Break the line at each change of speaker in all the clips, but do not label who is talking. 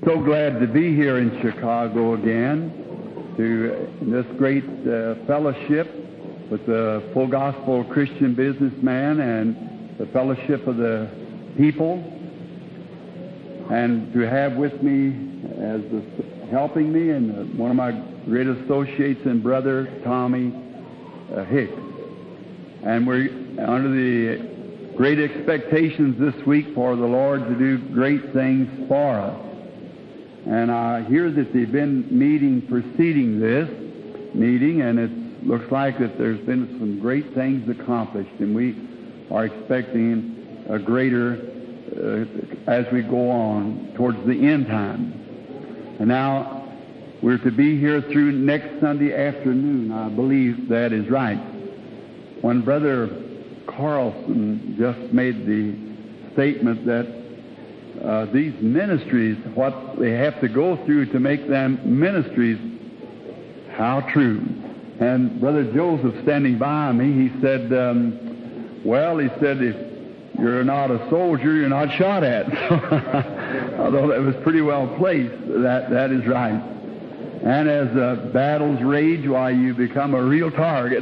so glad to be here in Chicago again to this great fellowship with the Full Gospel Christian Businessman and the fellowship of the people, and to have with me as helping me and one of my great associates and brother Tommy Hicks. And we're under the great expectations this week for the Lord to do great things for us. And I hear that they've been meeting preceding this meeting, and it looks like that there's been some great things accomplished, and we are expecting a greater as we go on towards the end time. And now we're to be here through next Sunday afternoon. I believe that is right. When Brother Carlson just made the statement that these ministries, what they have to go through to make them ministries, how true. And Brother Joseph, standing by me, he said, if you're not a soldier, you're not shot at. Although that was pretty well placed, that is right. And as battles rage, why, you become a real target.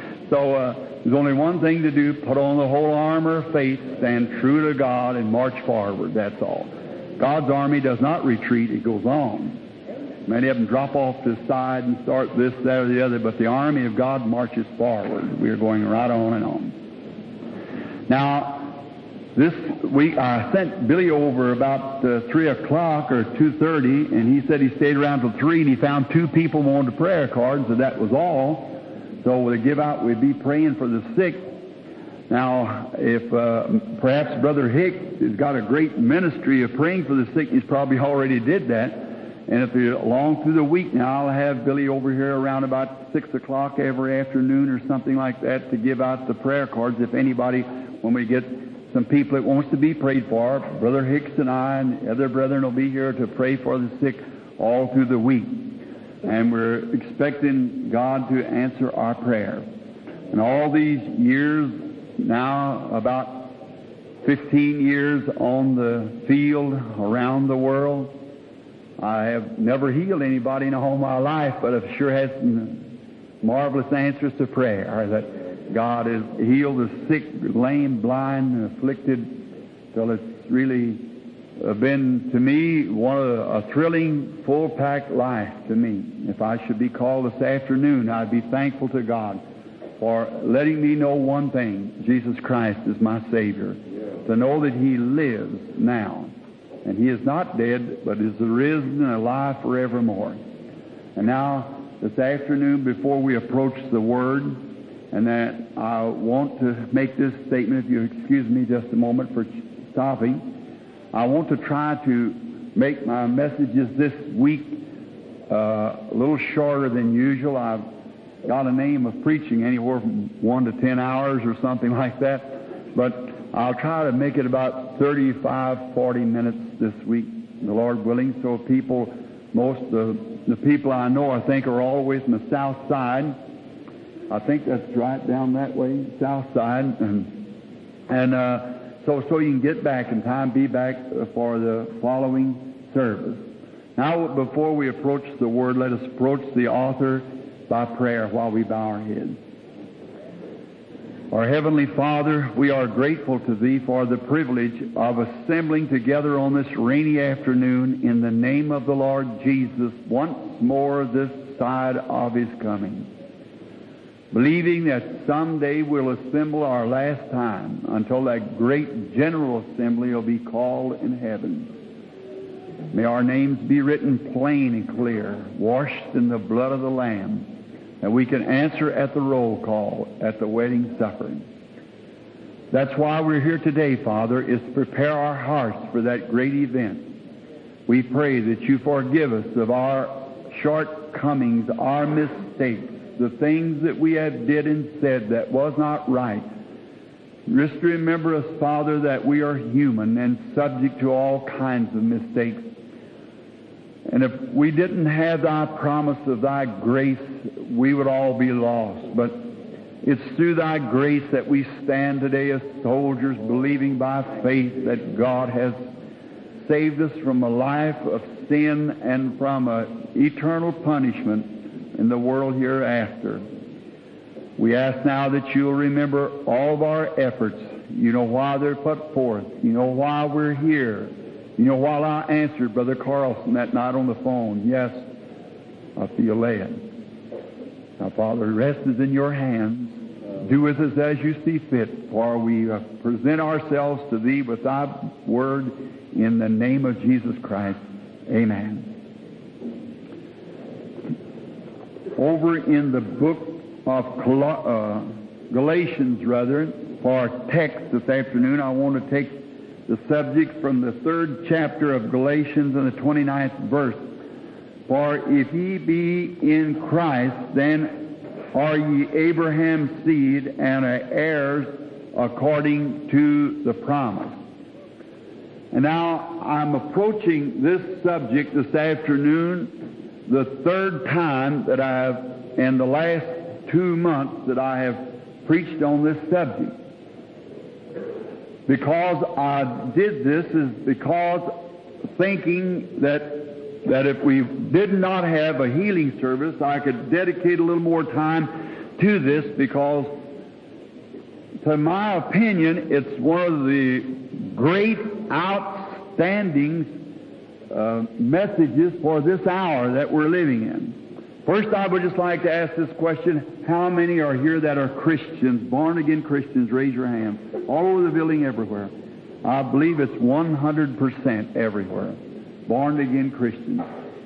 So there's only one thing to do: put on the whole armor of faith, stand true to God, and march forward. That's all. God's army does not retreat, it goes on. Many of them drop off to the side and start this, that, or the other, but the army of God marches forward. We are going right on and on. Now, this week I sent Billy over about 3 o'clock or 2:30, and he said he stayed around till 3, and he found 2 people wanted prayer cards, and that was all. So we'd give out, we'd be praying for the sick. Now, if perhaps Brother Hicks has got a great ministry of praying for the sick, he's probably already did that. And if you're along through the week now, I'll have Billy over here around about 6 o'clock every afternoon or something like that to give out the prayer cards. If anybody, when we get some people that wants to be prayed for, Brother Hicks and I and the other brethren will be here to pray for the sick all through the week. And we're expecting God to answer our prayer. And all these years now, about 15 years on the field around the world, I have never healed anybody in all my life, but I've sure had some marvelous answers to prayer, that God has healed the sick, lame, blind, and afflicted, till it's really been, to me, a thrilling, full-packed life to me. If I should be called this afternoon, I'd be thankful to God for letting me know one thing: Jesus Christ is my Savior. To know that He lives now, and He is not dead, but is risen and alive forevermore. And now, this afternoon, before we approach the Word, and that I want to make this statement, if you excuse me just a moment for stopping. I want to try to make my messages this week a little shorter than usual. I've got a name of preaching anywhere from 1 to 10 hours or something like that, but I'll try to make it about 35, 40 minutes this week, the Lord willing. So people, most of the people I know, I think, are all the way from the south side. I think that's right down that way, south side, So you can get back in time, be back for the following service. Now, before we approach the Word, let us approach the author by prayer while we bow our heads. Our Heavenly Father, we are grateful to Thee for the privilege of assembling together on this rainy afternoon in the name of the Lord Jesus once more this side of His coming, believing that someday we'll assemble our last time until that great general assembly will be called in heaven. May our names be written plain and clear, washed in the blood of the Lamb, that we can answer at the roll call at the wedding supper. That's why we're here today, Father, is to prepare our hearts for that great event. We pray that You forgive us of our shortcomings, our mistakes, the things that we have did and said that was not right. Just remember us, Father, that we are human and subject to all kinds of mistakes. And if we didn't have Thy promise of Thy grace, we would all be lost. But it's through Thy grace that we stand today as soldiers, believing by faith that God has saved us from a life of sin and from eternal punishment in the world hereafter. We ask now that you'll remember all of our efforts. You know why they're put forth. You know why we're here. You know why I answered Brother Carlson that night on the phone. Yes, I feel led. Now, Father, the rest is in your hands. Do with us as you see fit, for we present ourselves to Thee with Thy word in the name of Jesus Christ. Amen. Over in the book of Galatians, for our text this afternoon, I want to take the subject from the 3rd chapter of Galatians and the 29th verse. For if ye be in Christ, then are ye Abraham's seed and heirs according to the promise. And now I'm approaching this subject this afternoon the 3rd time that I have, in the last 2 months, that I have preached on this subject. Because I did this is because thinking that if we did not have a healing service, I could dedicate a little more time to this, because, to my opinion, it's one of the great outstanding messages for this hour that we're living in. First, I would just like to ask this question: how many are here that are Christians, born-again Christians? Raise your hand. All over the building, everywhere. I believe it's 100% everywhere. Born-again Christians.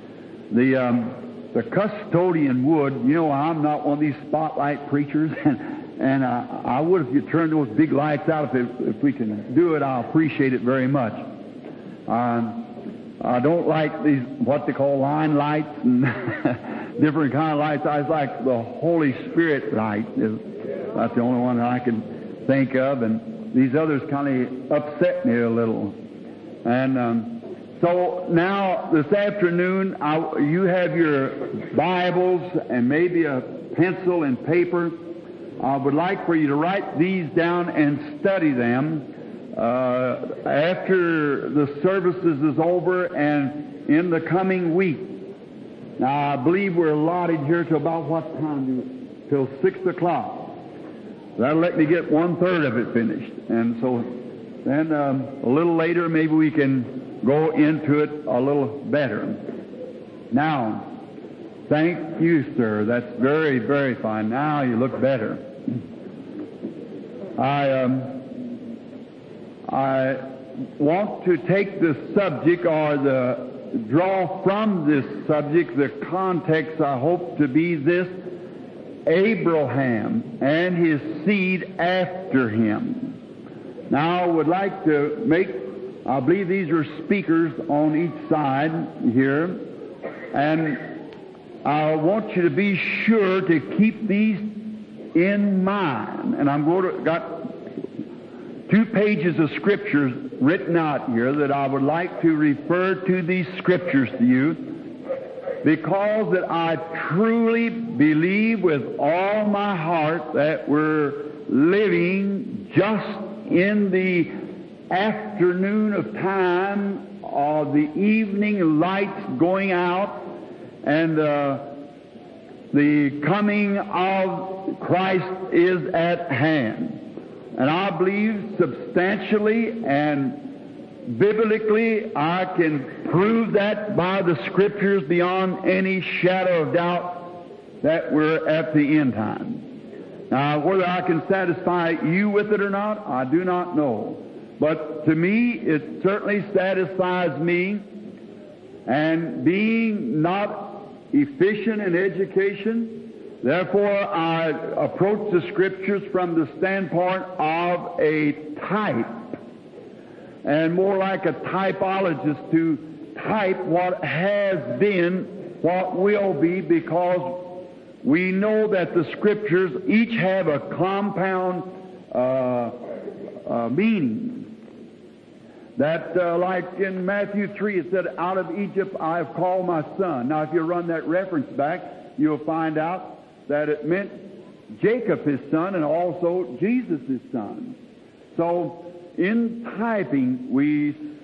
The custodian would, you know, I'm not one of these spotlight preachers, and I would, if you turn those big lights out, if we can do it, I'll appreciate it very much. I don't like these, what they call line lights and different kind of lights. I like the Holy Spirit light. That's the only one that I can think of, and these others kind of upset me a little. And so now, this afternoon, you have your Bibles and maybe a pencil and paper. I would like for you to write these down and study them after the services is over and in the coming week. Now, I believe we're allotted here to about what time? Till 6 o'clock. That'll let me get 1/3 of it finished. And so then a little later, maybe we can go into it a little better. Now, thank you, sir. That's very, very fine. Now you look better. I want to take the subject, or draw from this subject, the context, I hope to be this: Abraham and his seed after him. Now, I would like to make, I believe these are speakers on each side here, and I want you to be sure to keep these in mind. And I'm going to got 2 pages of scriptures written out here that I would like to refer to these scriptures to you, because that I truly believe with all my heart that we're living just in the afternoon of time, of the evening lights going out, and the coming of Christ is at hand. And I believe substantially and biblically I can prove that by the Scriptures beyond any shadow of doubt that we're at the end time. Now, whether I can satisfy you with it or not, I do not know. But to me, it certainly satisfies me. And being not efficient in education, therefore I approach the Scriptures from the standpoint of a type, and more like a typologist, to type what has been, what will be, because we know that the Scriptures each have a compound meaning. That, like in Matthew 3, it said, "Out of Egypt I have called my son." Now, if you run that reference back, you'll find out that it meant Jacob his son and also Jesus his son. So, in typing, we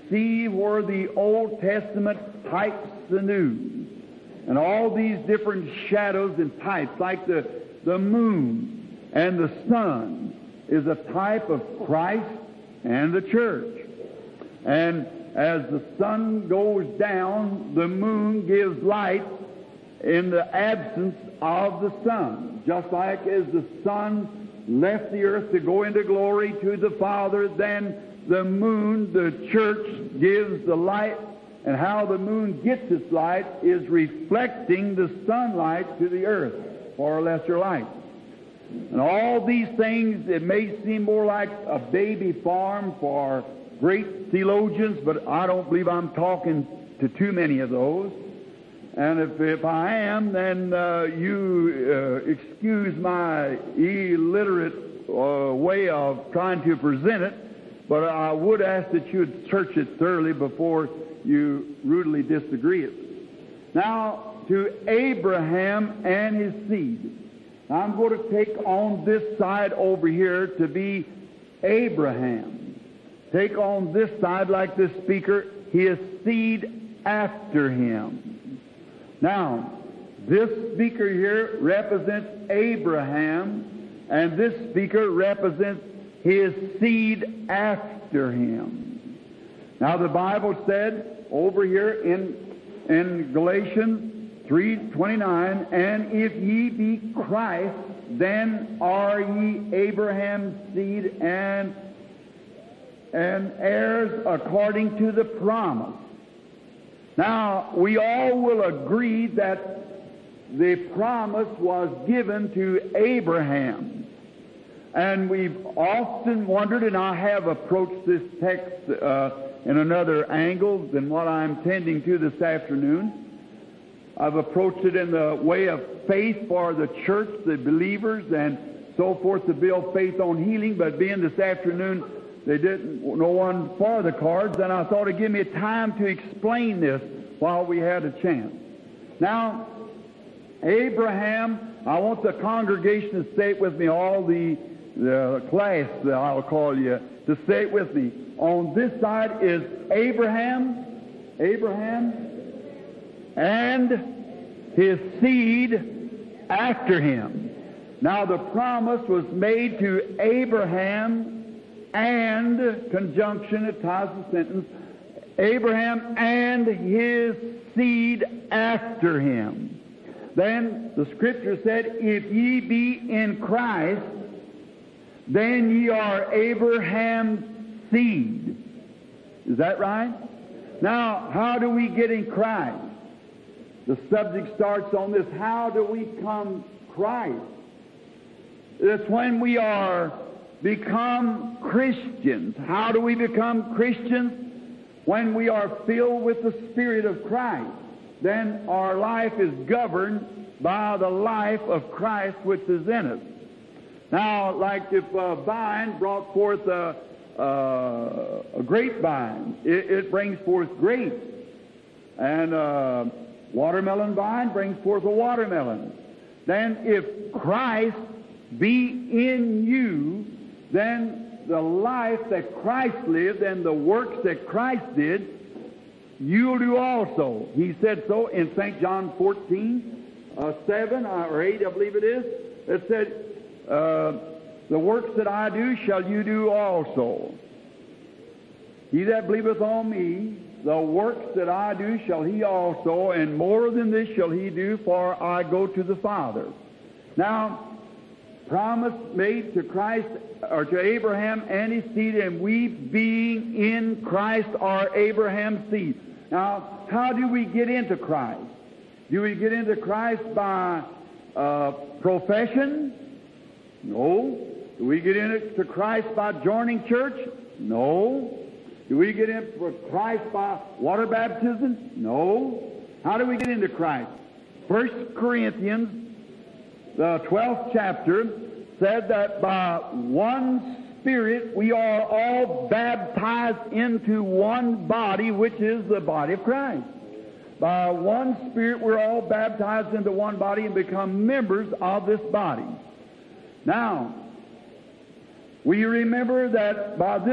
see where the Old Testament types the New. And all these different shadows and types, like the moon and the sun, is a type of Christ and the church. And as the sun goes down, the moon gives light in the absence of the sun. Just like as the sun left the earth to go into glory to the Father, then the moon, the church, gives the light, and how the moon gets its light is reflecting the sunlight to the earth for a lesser light. And all these things, it may seem more like a baby farm for great theologians, but I don't believe I'm talking to too many of those. And if I am, then you excuse my illiterate way of trying to present it, but I would ask that you would search it thoroughly before you rudely disagree it. Now, to Abraham and his seed. I'm going to take on this side over here to be Abraham. Take on this side, like this speaker, his seed after him. Now, this speaker here represents Abraham, and this speaker represents his seed after him. Now, the Bible said over here in Galatians 3:29, and if ye be Christ, then are ye Abraham's seed and heirs according to the promise. Now, we all will agree that the promise was given to Abraham. And we've often wondered, and I have approached this text in another angle than what I'm tending to this afternoon. I've approached it in the way of faith for the church, the believers, and so forth, to build faith on healing. But being this afternoon, no one for the cards, and I thought it'd give me time to explain this while we had a chance. Now, Abraham, I want the congregation to say it with me, all the class, I'll call you, to say it with me. On this side is Abraham, and his seed after him. Now, the promise was made to Abraham and, conjunction, it ties the sentence, Abraham and his seed after him. Then the Scripture said, if ye be in Christ, then ye are Abraham's seed. Is that right? Now, how do we get in Christ? The subject starts on this. How do we become Christ? It's when we become Christians. How do we become Christians? When we are filled with the Spirit of Christ. Then our life is governed by the life of Christ which is in us. Now, like if a vine brought forth a grapevine, it brings forth grapes. And watermelon vine brings forth a watermelon. Then if Christ be in you, then the life that Christ lived and the works that Christ did, you'll do also. He said so in St. John 14:7 or 8, I believe it is. It said, the works that I do shall you do also. He that believeth on me, the works that I do shall he also, and more than this shall he do, for I go to the Father. Now, promise made to Christ, or to Abraham and his seed, and we being in Christ are Abraham's seed. Now, how do we get into Christ? Do we get into Christ by profession? No. Do we get into Christ by joining church? No. Do we get into Christ by water baptism? No. How do we get into Christ? 1 Corinthians, the 12th chapter, said that by one Spirit we are all baptized into one body, which is the body of Christ. By one Spirit we're all baptized into one body and become members of this body. Now, we remember that by this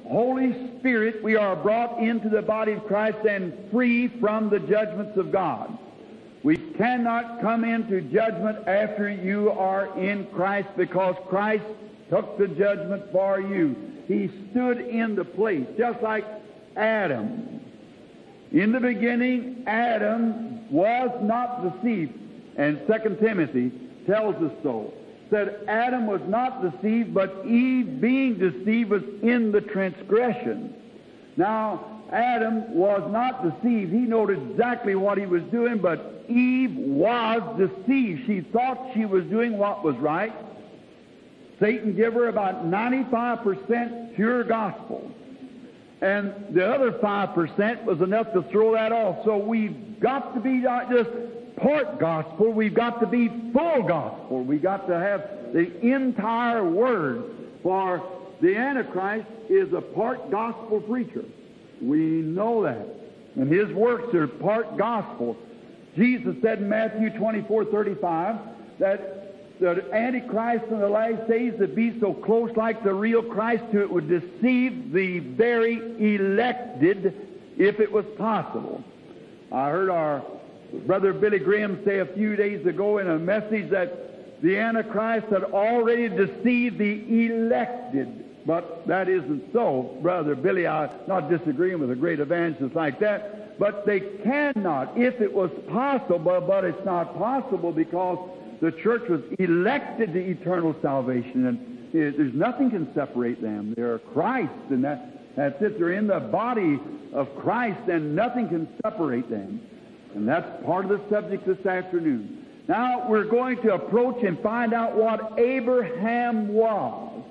Holy Spirit, we are brought into the body of Christ and free from the judgments of God. We cannot come into judgment after you are in Christ, because Christ took the judgment for you. He stood in the place, just like Adam. In the beginning, Adam was not deceived, and 2 Timothy tells us so. Said Adam was not deceived, but Eve, being deceived, was in the transgression. Now, Adam was not deceived. He knew exactly what he was doing, but Eve was deceived. She thought she was doing what was right. Satan gave her about 95% pure gospel. And the other 5% was enough to throw that off. So we've got to be not just part gospel, we've got to be full gospel. We've got to have the entire Word. For the Antichrist is a part gospel preacher. We know that. And his works are part gospel. Jesus said in Matthew 24:35 that the Antichrist in the last days would be so close like the real Christ to it would deceive the very elected if it was possible. I heard our Brother Billy Graham say a few days ago in a message that the Antichrist had already deceived the elected. But that isn't so, Brother Billy. I'm not disagreeing with a great evangelist like that. But they cannot, if it was possible, but it's not possible because the church was elected to eternal salvation, and there's nothing can separate them. They're Christ, and that's it. They're in the body of Christ, and nothing can separate them. And that's part of the subject this afternoon. Now we're going to approach and find out what Abraham was,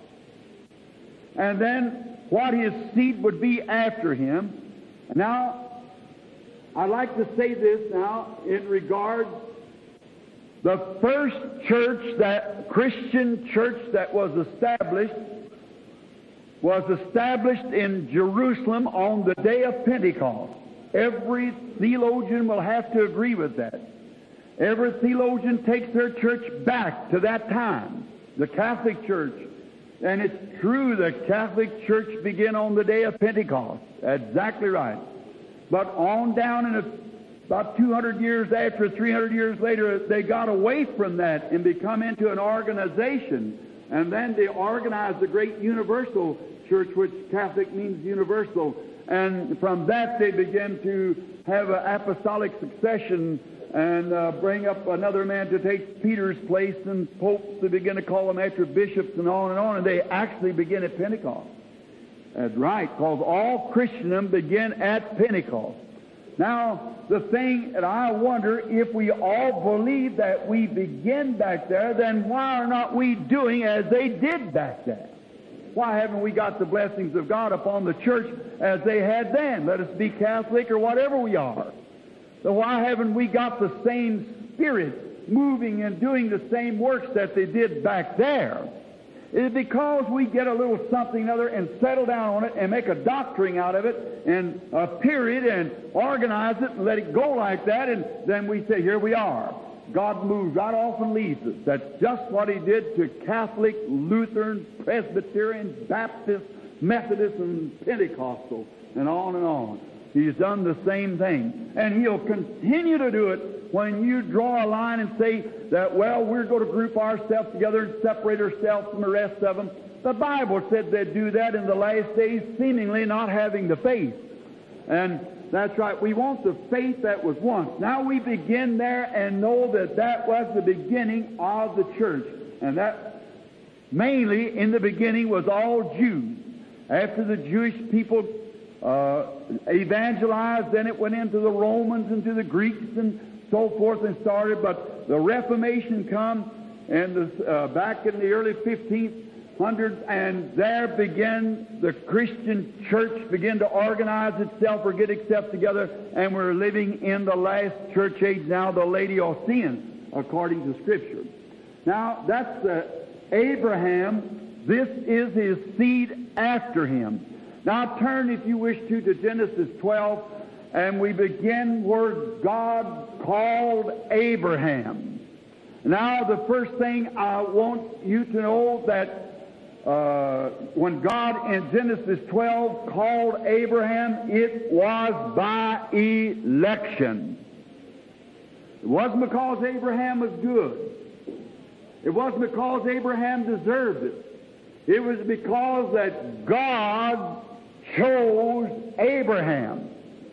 and then what his seed would be after him. Now, I'd like to say this now in regards the first church, that Christian church that was established in Jerusalem on the day of Pentecost. Every theologian will have to agree with that. Every theologian takes their church back to that time, the Catholic Church. And it's true, the Catholic Church began on the day of Pentecost. Exactly right. But on down in about 200 years after, 300 years later, they got away from that and become into an organization. And then they organized the great universal church, which Catholic means universal. And from that they began to have an apostolic succession and bring up another man to take Peter's place, and popes to begin to call them after bishops and on and on. And they actually begin at Pentecost. That's right, because all Christendom began at Pentecost. Now, the thing that I wonder, if we all believe that we begin back there, then why are not we doing as they did back there? Why haven't we got the blessings of God upon the church as they had then? Let us be Catholic or whatever we are. So why haven't we got the same spirit moving and doing the same works that they did back there? It's because we get a little something or other and settle down on it and make a doctrine out of it and a period and organize it and let it go like that, and then we say, here we are. God moves right off and leaves us. That's just what He did to Catholic, Lutheran, Presbyterian, Baptist, Methodist, and Pentecostal, and on and on. He's done the same thing. And He'll continue to do it when you draw a line and say that, well, we're going to group ourselves together and separate ourselves from the rest of them. The Bible said they'd do that in the last days, seemingly not having the faith. And that's right. We want the faith that was once. Now we begin there and know that that was the beginning of the church. And that mainly in the beginning was all Jews. After the Jewish people evangelized, then it went into the Romans and to the Greeks and so forth and started. But the Reformation come and back in the early 1500s, and there began the Christian church begin to organize itself or get itself together, and we're living in the last church age now, the Laodicean, according to Scripture. Now, that's Abraham. This is his seed after him. Now turn, if you wish to Genesis 12, and we begin where God called Abraham. Now, the first thing I want you to know that when God in Genesis 12 called Abraham, it was by election. It wasn't because Abraham was good. It wasn't because Abraham deserved it. It was because that God chose Abraham.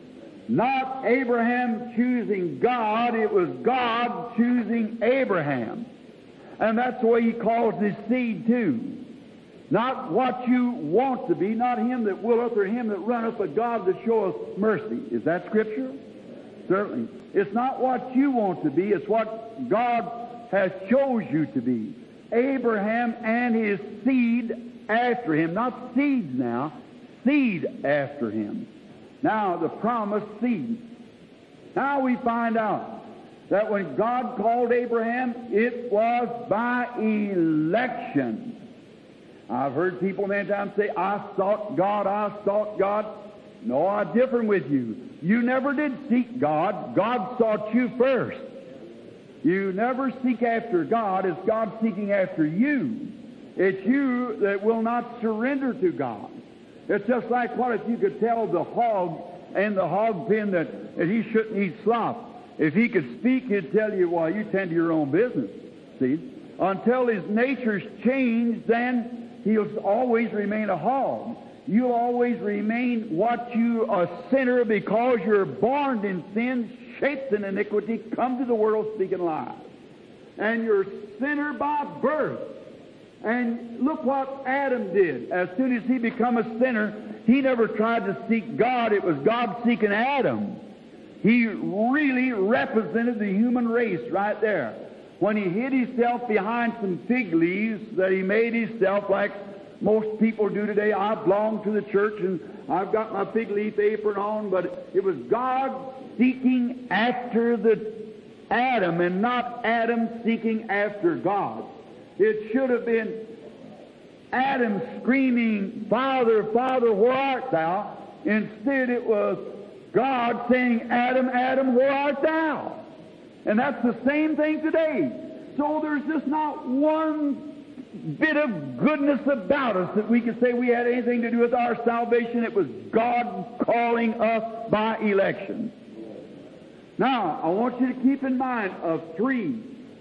Not Abraham choosing God, it was God choosing Abraham. And that's the way He calls His seed too. Not what you want to be, not him that willeth or him that runneth, but God that showeth mercy. Is that Scripture? Certainly. It's not what you want to be, it's what God has chose you to be. Abraham and his seed after him, not seeds now, seed after him. Now, the promised seed. Now we find out that when God called Abraham, it was by election. I've heard people many times say, I sought God, I sought God. No, I differ with you. You never did seek God. God sought you first. You never seek after God. It's God seeking after you. It's you that will not surrender to God. It's just like what if you could tell the hog in the hog pen that he shouldn't eat slop. If he could speak, he'd tell you, well, you tend to your own business. See? Until his nature's changed, then he'll always remain a hog. You'll always remain what you a sinner because you're born in sin, shaped in iniquity, come to the world speaking lies. And you're a sinner by birth. And look what Adam did. As soon as he became a sinner, he never tried to seek God. It was God seeking Adam. He really represented the human race right there. When he hid himself behind some fig leaves that he made himself like most people do today. I belong to the church and I've got my fig leaf apron on, but it was God seeking after the Adam and not Adam seeking after God. It should have been Adam screaming, Father, Father, where art thou? Instead it was God saying, Adam, Adam, where art thou? And that's the same thing today. So there's just not one bit of goodness about us that we could say we had anything to do with our salvation. It was God calling us by election. Now, I want you to keep in mind of three.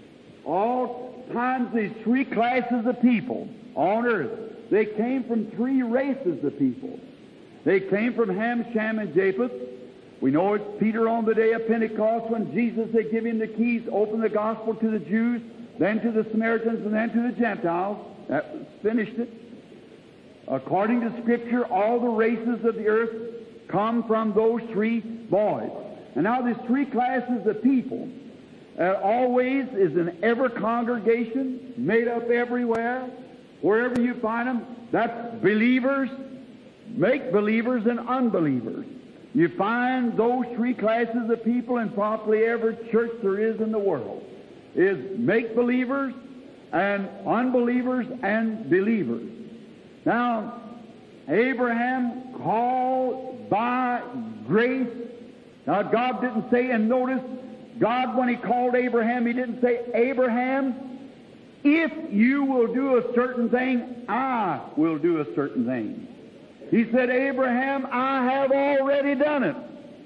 All times these three classes of people on earth, they came from three races of people. They came from Ham, Shem, and Japheth. We know it's Peter on the day of Pentecost when Jesus had given him the keys, opened the gospel to the Jews, then to the Samaritans, and then to the Gentiles. That finished it. According to Scripture, all the races of the earth come from those three boys. And now these three classes of people always is in every congregation, made up everywhere, wherever you find them. That's believers, make-believers, and unbelievers. You find those three classes of people in probably every church there is in the world. Is make-believers and unbelievers and believers. Now, Abraham called by grace. Now, God didn't say, and notice, God, when He called Abraham, He didn't say, Abraham, if you will do a certain thing, I will do a certain thing. He said, Abraham, I have already done it.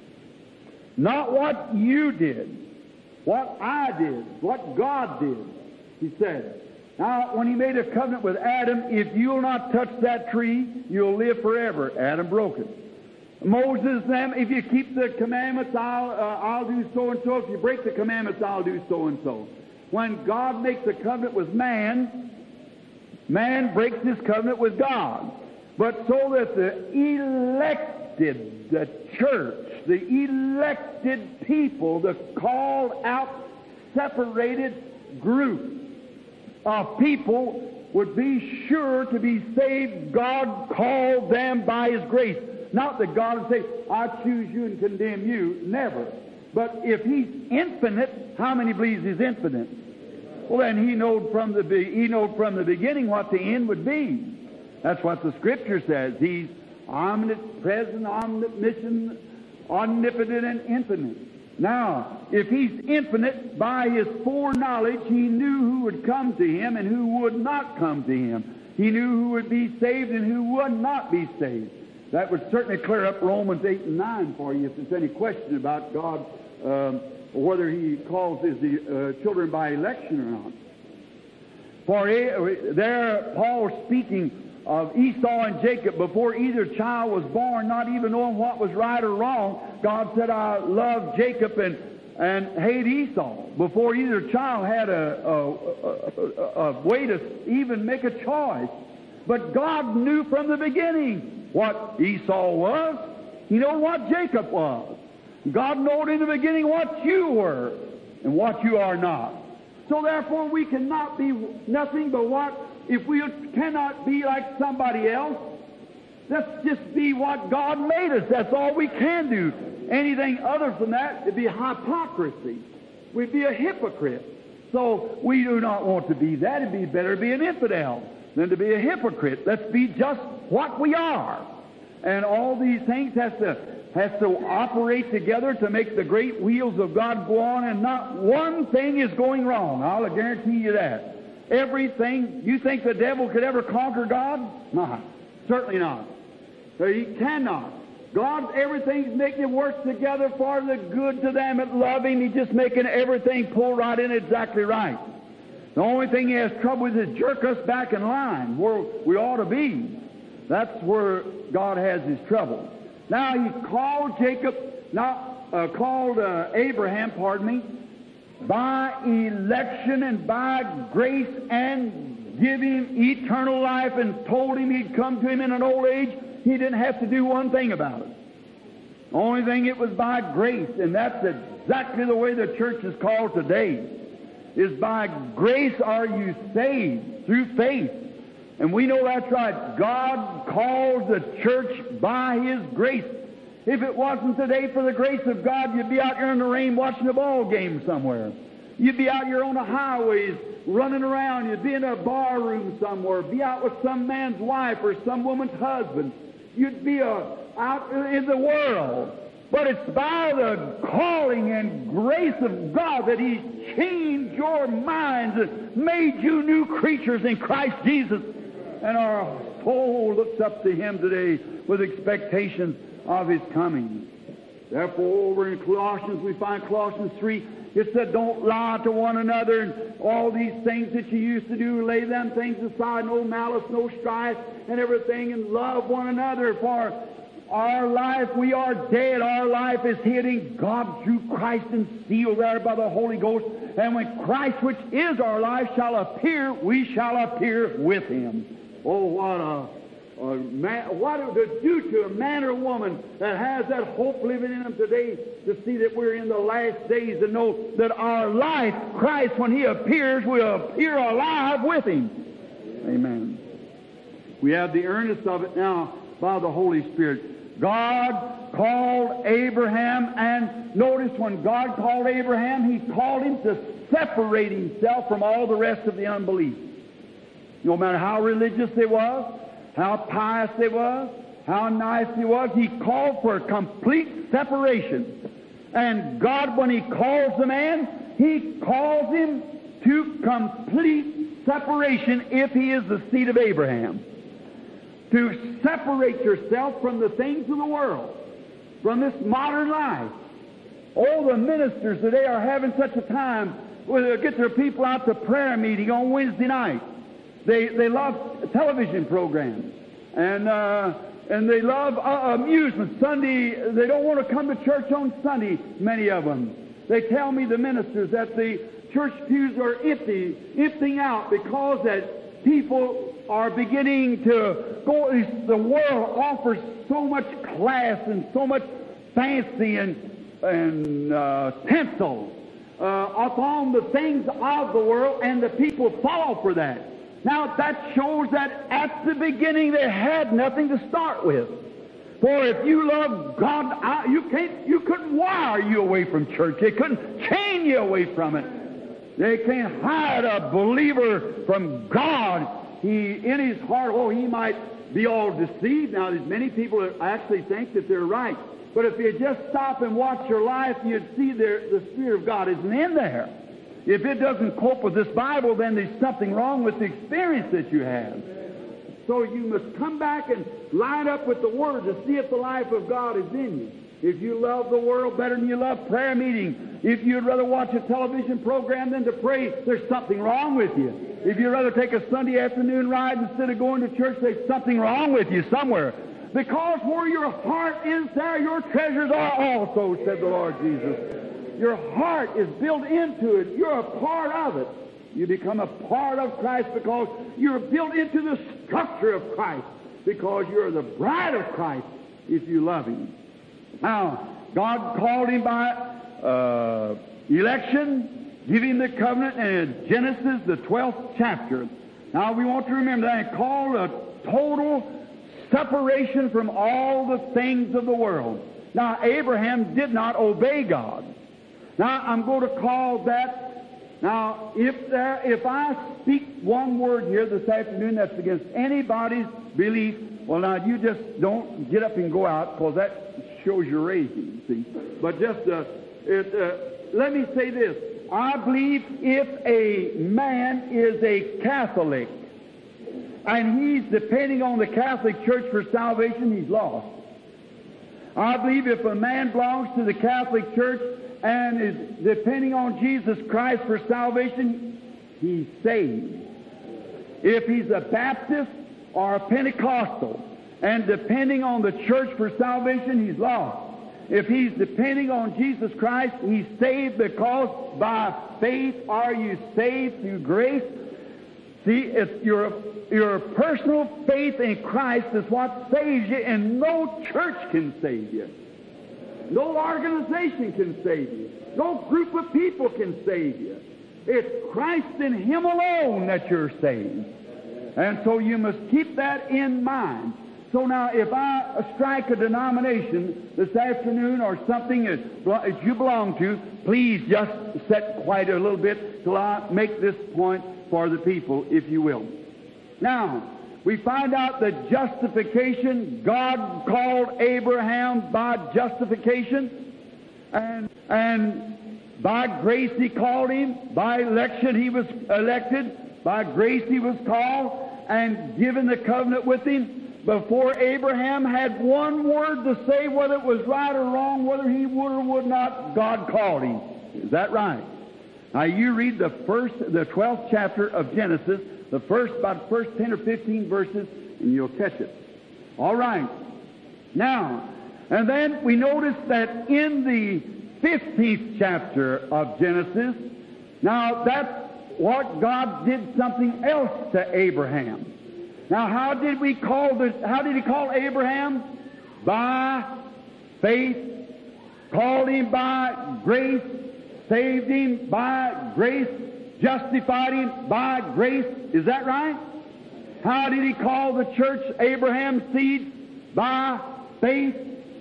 Not what you did, what I did, what God did, He said. Now, when He made a covenant with Adam, if you'll not touch that tree, you'll live forever. Adam broke it. Moses, them, if you keep the commandments, I'll do so and so. If you break the commandments, I'll do so and so. When God makes a covenant with man, man breaks his covenant with God. But so that the elected, the church, the elected people, the called out, separated group of people would be sure to be saved, God called them by His grace. Not that God would say, I choose you and condemn you. Never. But if He's infinite, how many believes He's infinite? Well, then He knowed from the beginning what the end would be. That's what the Scripture says. He's omnipotent, present, omniscient, omnipotent, and infinite. Now, if He's infinite, by His foreknowledge, He knew who would come to Him and who would not come to Him. He knew who would be saved and who would not be saved. That would certainly clear up Romans 8 and 9 for you if there's any question about God, whether He calls His children by election or not. For there, Paul speaking of Esau and Jacob, before either child was born, not even knowing what was right or wrong, God said, I love Jacob and hate Esau, before either child had a way to even make a choice. But God knew from the beginning what Esau was. He knew what Jacob was. God knew in the beginning what you were and what you are not. So therefore we cannot be nothing but what, if we cannot be like somebody else, let's just be what God made us. That's all we can do. Anything other than that would be hypocrisy. We'd be a hypocrite. So we do not want to be that. It'd be better to be an infidel than to be a hypocrite. Let's be just what we are. And all these things has to operate together to make the great wheels of God go on, and not one thing is going wrong. I'll guarantee you that. Everything, you think the devil could ever conquer God? Not. Certainly not. He cannot. God, everything's making it work together for the good to them that love Him. He's just making everything pull right in exactly right. The only thing He has trouble with is jerk us back in line where we ought to be. That's where God has His trouble. Now He called Abraham, by election and by grace, and give him eternal life, and told him He'd come to him in an old age. He didn't have to do one thing about it. The only thing, it was by grace, and that's exactly the way the church is called today, is by grace are you saved, through faith. And we know that's right. God calls the church by His grace. If it wasn't today for the grace of God, you'd be out here in the rain watching a ball game somewhere. You'd be out here on the highways running around. You'd be in a bar room somewhere. Be out with some man's wife or some woman's husband. You'd be out in the world. But it's by the calling and grace of God that He's changed your minds and made you new creatures in Christ Jesus. And our soul looks up to Him today with expectations of His coming. Therefore, over in Colossians, we find Colossians 3, it said, don't lie to one another, and all these things that you used to do, lay them things aside, no malice, no strife, and everything, and love one another. For our life, we are dead. Our life is hid in God through Christ and sealed there by the Holy Ghost. And when Christ, which is our life, shall appear, we shall appear with Him. Oh, what it would do to a man or woman that has that hope living in them today, to see that we're in the last days, and know that our life, Christ, when He appears, will appear alive with Him. Amen. We have the earnest of it now by the Holy Spirit. God called Abraham, and notice when God called Abraham, He called him to separate himself from all the rest of the unbelief. No matter how religious they was, how pious they was, how nice he was, He called for a complete separation. And God, when He calls the man, He calls him to complete separation if he is the seed of Abraham. To separate yourself from the things of the world, from this modern life. Oh, the ministers today are having such a time where they get their people out to prayer meeting on Wednesday night. They love television programs, and they love amusement. Sunday, they don't want to come to church on Sunday, many of them. They tell me, the ministers, that the church pews are emptying out because that people are beginning to go. The world offers so much class and so much fancy and tinsel upon the things of the world, and the people fall for that. Now, that shows that at the beginning they had nothing to start with. For if you love God, you couldn't wire you away from church. They couldn't chain you away from it. They can't hide a believer from God. He, in his heart, he might be all deceived. Now, there's many people that actually think that they're right. But if you just stop and watch your life, you'd see the Spirit of God isn't in there. If it doesn't cope with this Bible, then there's something wrong with the experience that you have. So you must come back and line up with the Word to see if the life of God is in you. If you love the world better than you love prayer meeting, if you'd rather watch a television program than to pray, there's something wrong with you. If you'd rather take a Sunday afternoon ride instead of going to church, there's something wrong with you somewhere. Because where your heart is, there your treasures are also, said the Lord Jesus. Your heart is built into it. You're a part of it. You become a part of Christ because you're built into the structure of Christ, because you're the bride of Christ if you love Him. Now, God called him by election, giving the covenant in Genesis, the 12th chapter. Now, we want to remember that. He called a total separation from all the things of the world. Now, Abraham did not obey God. Now, I'm going to call that. Now, if I speak one word here this afternoon that's against anybody's belief, well, now, you just don't get up and go out, because that shows your raising, see. But just, let me say this. I believe if a man is a Catholic, and he's depending on the Catholic Church for salvation, he's lost. I believe if a man belongs to the Catholic Church and is depending on Jesus Christ for salvation, he's saved. If he's a Baptist or a Pentecostal and depending on the church for salvation, he's lost. If he's depending on Jesus Christ, he's saved, because by faith are you saved through grace. See, it's your personal faith in Christ is what saves you, and no church can save you. No organization can save you. No group of people can save you. It's Christ and Him alone that you're saved. And so you must keep that in mind. So now, if I strike a denomination this afternoon or something that you belong to, please just sit quiet a little bit till I make this point for the people, if you will. Now, we find out that justification, God called Abraham by justification, and by grace He called him, by election he was elected, by grace he was called, and given the covenant with him. Before Abraham had one word to say whether it was right or wrong, whether he would or would not, God called him. Is that right? Now you read the 12th chapter of Genesis, about the first 10 or 15 verses, and you'll catch it. All right. Now, and then we notice that in the 15th chapter of Genesis, now that's what God did something else to Abraham. Now, how did He call Abraham? By faith, called him by grace, saved him by grace, justified him by grace. Is that right? How did He call the church Abraham's seed? By faith,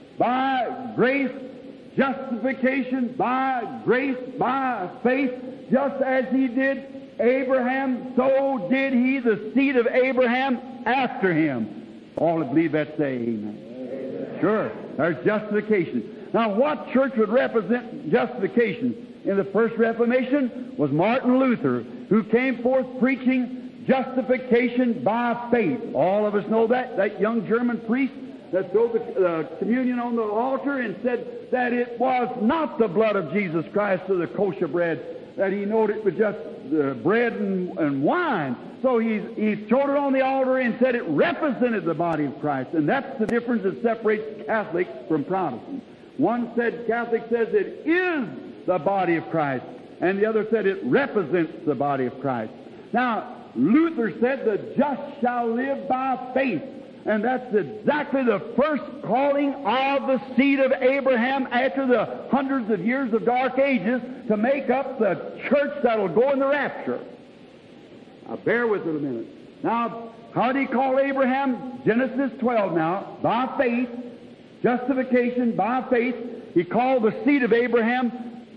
by grace, justification, by grace, by faith. Just as He did Abraham, so did He the seed of Abraham after him. All that believe that say amen. Sure, there's justification. Now, what church would represent justification? In the first Reformation was Martin Luther, who came forth preaching justification by faith. All of us know that young German priest that threw the communion on the altar and said that it was not the blood of Jesus Christ or the kosher bread, that he knowed it was just bread and wine. So he threw it on the altar and said it represented the body of Christ. And that's the difference that separates Catholics from Protestants. One said, Catholic says it is the body of Christ, and the other said it represents the body of Christ. Now, Luther said the just shall live by faith. And that's exactly the first calling of the seed of Abraham after the hundreds of years of dark ages to make up the church that'll go in the rapture. Now, bear with it a minute. Now, how did He call Abraham? Genesis 12 now. By faith, justification, by faith. He called the seed of Abraham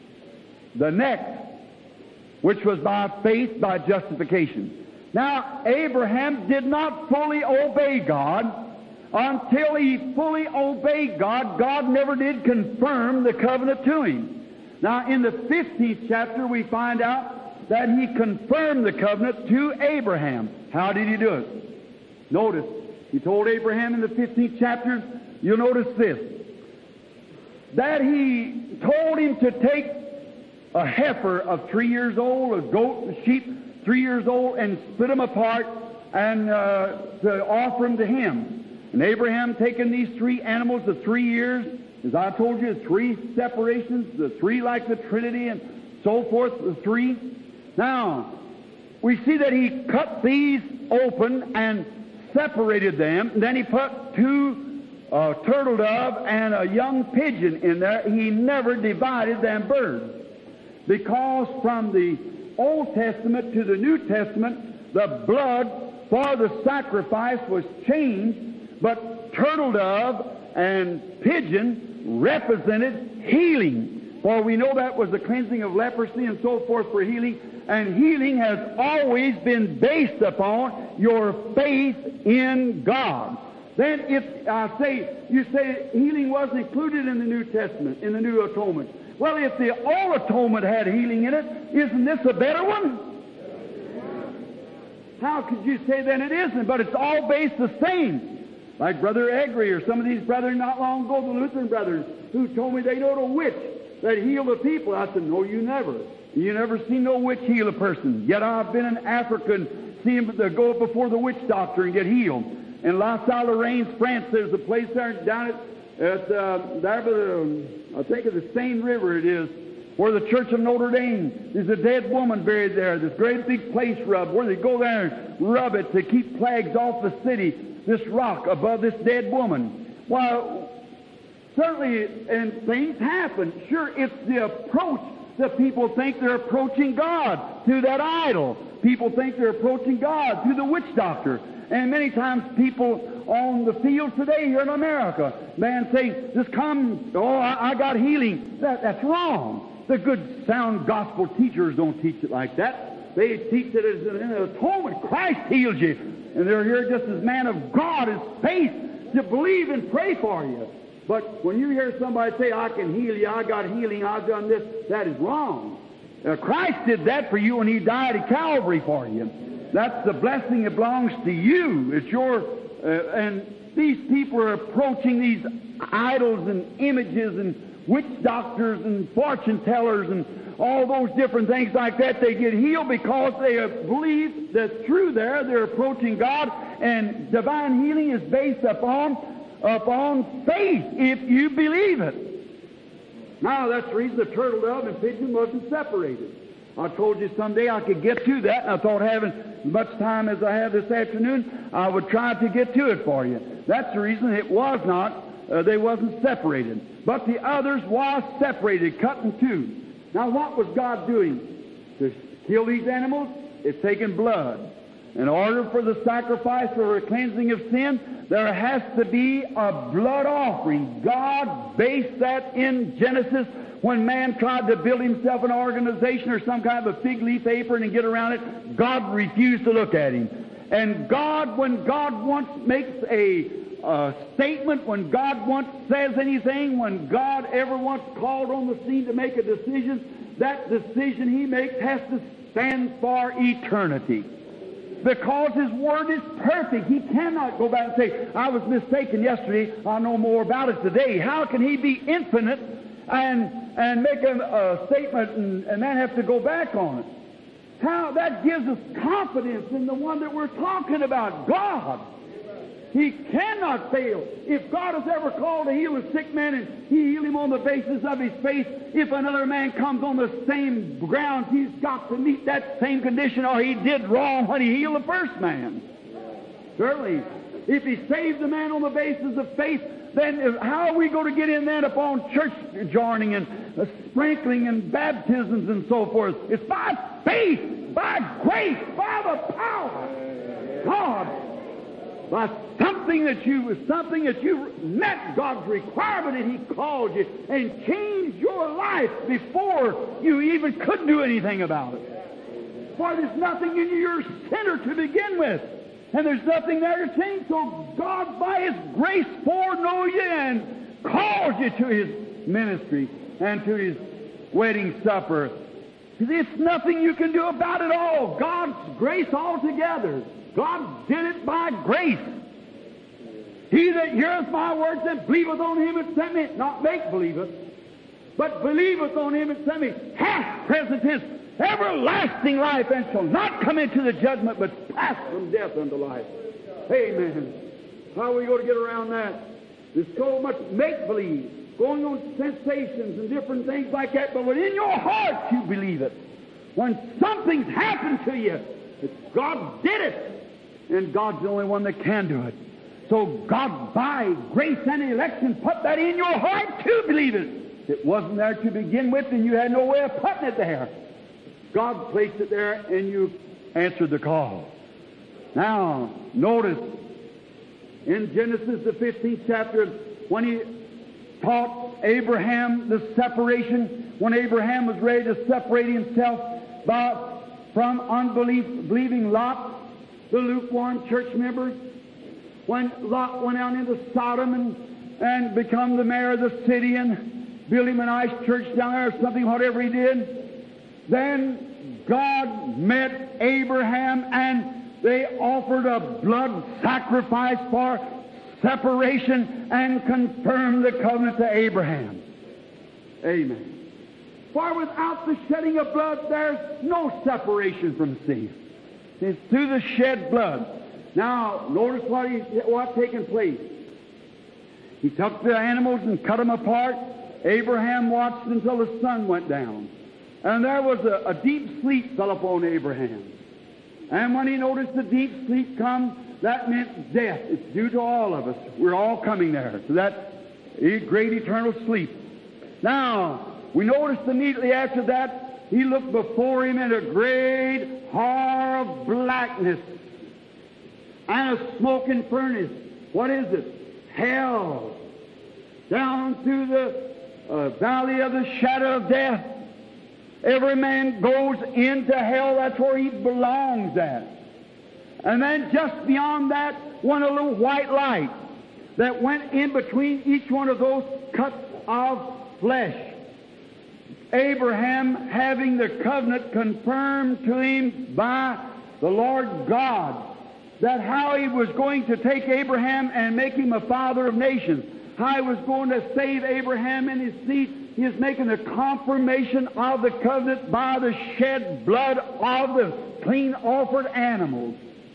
the next, which was by faith, by justification. Now, Abraham did not fully obey God. Until he fully obeyed God, God never did confirm the covenant to him. Now, in the 15th chapter, we find out that He confirmed the covenant to Abraham. How did He do it? Notice, He told Abraham in the 15th chapter, you'll notice this, that He told him to take a heifer of 3 years old, a goat, a sheep 3 years old, and split them apart and to offer them to Him. And Abraham taking these 3 animals of 3 years, as I told you, 3 separations, the 3 like the Trinity and so forth, the 3. Now, we see that he cut these open and separated them. Then he put 2 turtle dove and a young pigeon in there. He never divided them birds. Because from the Old Testament to the New Testament, the blood for the sacrifice was changed, but turtle dove and pigeon represented healing. For we know that was the cleansing of leprosy and so forth for healing. And healing has always been based upon your faith in God. Then if you say healing wasn't included in the New Testament, in the New Atonement. Well, if the Old Atonement had healing in it, isn't this a better one? How could you say then it isn't? But it's all based the same. Like Brother Eggery or some of these brethren not long ago, the Lutheran brothers, who told me they know a witch that healed the people. I said, no, you never. You never seen no witch heal a person. Yet I've been in Africa and seen them go before the witch doctor and get healed. In La Salle-Lorraine, France, there's a place there down at I think of the Seine River it is, where the Church of Notre Dame, there's a dead woman buried there. This great big place rub where they go there and rub it to keep plagues off the city, this rock above this dead woman. Well, certainly, and things happen. Sure, it's the approach that people think they're approaching God through that idol. People think they're approaching God through the witch doctor. And many times people on the field today here in America, man say, just come, I got healing. That's wrong. The good, sound gospel teachers don't teach it like that. They teach it as an atonement. Christ heals you. And they're here just as man of God, as faith to believe and pray for you. But when you hear somebody say, I can heal you, I got healing, I've done this, that is wrong. Christ did that for you when He died at Calvary for you. That's the blessing that belongs to you. It's your, and these people are approaching these idols and images and witch doctors and fortune tellers and all those different things like that. They get healed because they believe that through there they're approaching God, and divine healing is based upon faith, if you believe it. Now, that's the reason the turtle dove and pigeon wasn't separated. I told you someday I could get to that, and I thought having as much time as I have this afternoon, I would try to get to it for you. That's the reason it was not, they wasn't separated. But the others was separated, cut in 2. Now, what was God doing? To kill these animals, it's taking blood. In order for the sacrifice for the cleansing of sin, there has to be a blood offering. God based that in Genesis when man tried to build himself an organization or some kind of a fig leaf apron and get around it. God refused to look at him. And God, when God once makes a statement, when God once says anything, when God ever once called on the scene to make a decision, that decision He makes has to stand for eternity. Because His Word is perfect. He cannot go back and say, I was mistaken yesterday, I know more about it today. How can He be infinite and make a statement and then have to go back on it? How that gives us confidence in the one that we're talking about, God. He cannot fail. If God has ever called to heal a sick man and He healed him on the basis of his faith, if another man comes on the same ground, he's got to meet that same condition, or he did wrong when he healed the first man. Certainly. If He saved the man on the basis of faith, then how are we going to get in then upon church joining and sprinkling and baptisms and so forth? It's by faith, by grace, by the power of God. By something that you met God's requirement and He called you and changed your life before you even could do anything about it. For there's nothing in you, you're a sinner to begin with. And there's nothing there to change. So God, by His grace, foreknows you and calls you to His ministry and to His wedding supper. It's nothing you can do about it all. God's grace altogether. God did it by grace. He that heareth my words and believeth on him that sent me, not make believeth, but believeth on him that sent me, hath, present tense, everlasting life, and shall not come into the judgment, but pass from death unto life. Amen. How are we going to get around that? There's so much make-believe, going on sensations and different things like that, but within your heart you believe it. When something's happened to you, that God did it, and God's the only one that can do it. So God, by grace and election, put that in your heart to believe it. It wasn't there to begin with, and you had no way of putting it there. God placed it there, and you answered the call. Now, notice, in Genesis, the 15th chapter, when he taught Abraham the separation, when Abraham was ready to separate himself from unbelief, believing Lot, the lukewarm church member, when Lot went out into Sodom and become the mayor of the city and built him a nice church down there or something, whatever he did, then God met Abraham and they offered a blood sacrifice for separation and confirmed the covenant to Abraham. Amen. For without the shedding of blood, there's no separation from sin. It's through the shed blood. Now, notice what's taking place. He took the animals and cut them apart. Abraham watched until the sun went down. And there was a deep sleep fell upon Abraham. And when he noticed the deep sleep come, that meant death. It's due to all of us. We're all coming there to that great eternal sleep. Now, we noticed immediately after that, he looked before him in a great horror of blackness and a smoking furnace. What is it? Hell. Down through the valley of the shadow of death. Every man goes into hell. That's where he belongs at. And then just beyond that went a little white light that went in between each one of those cuts of flesh. Abraham, having the covenant confirmed to him by the Lord God, that how he was going to take Abraham and make him a father of nations, how he was going to save Abraham and his seed. He is making a confirmation of the covenant by the shed blood of the clean offered animals.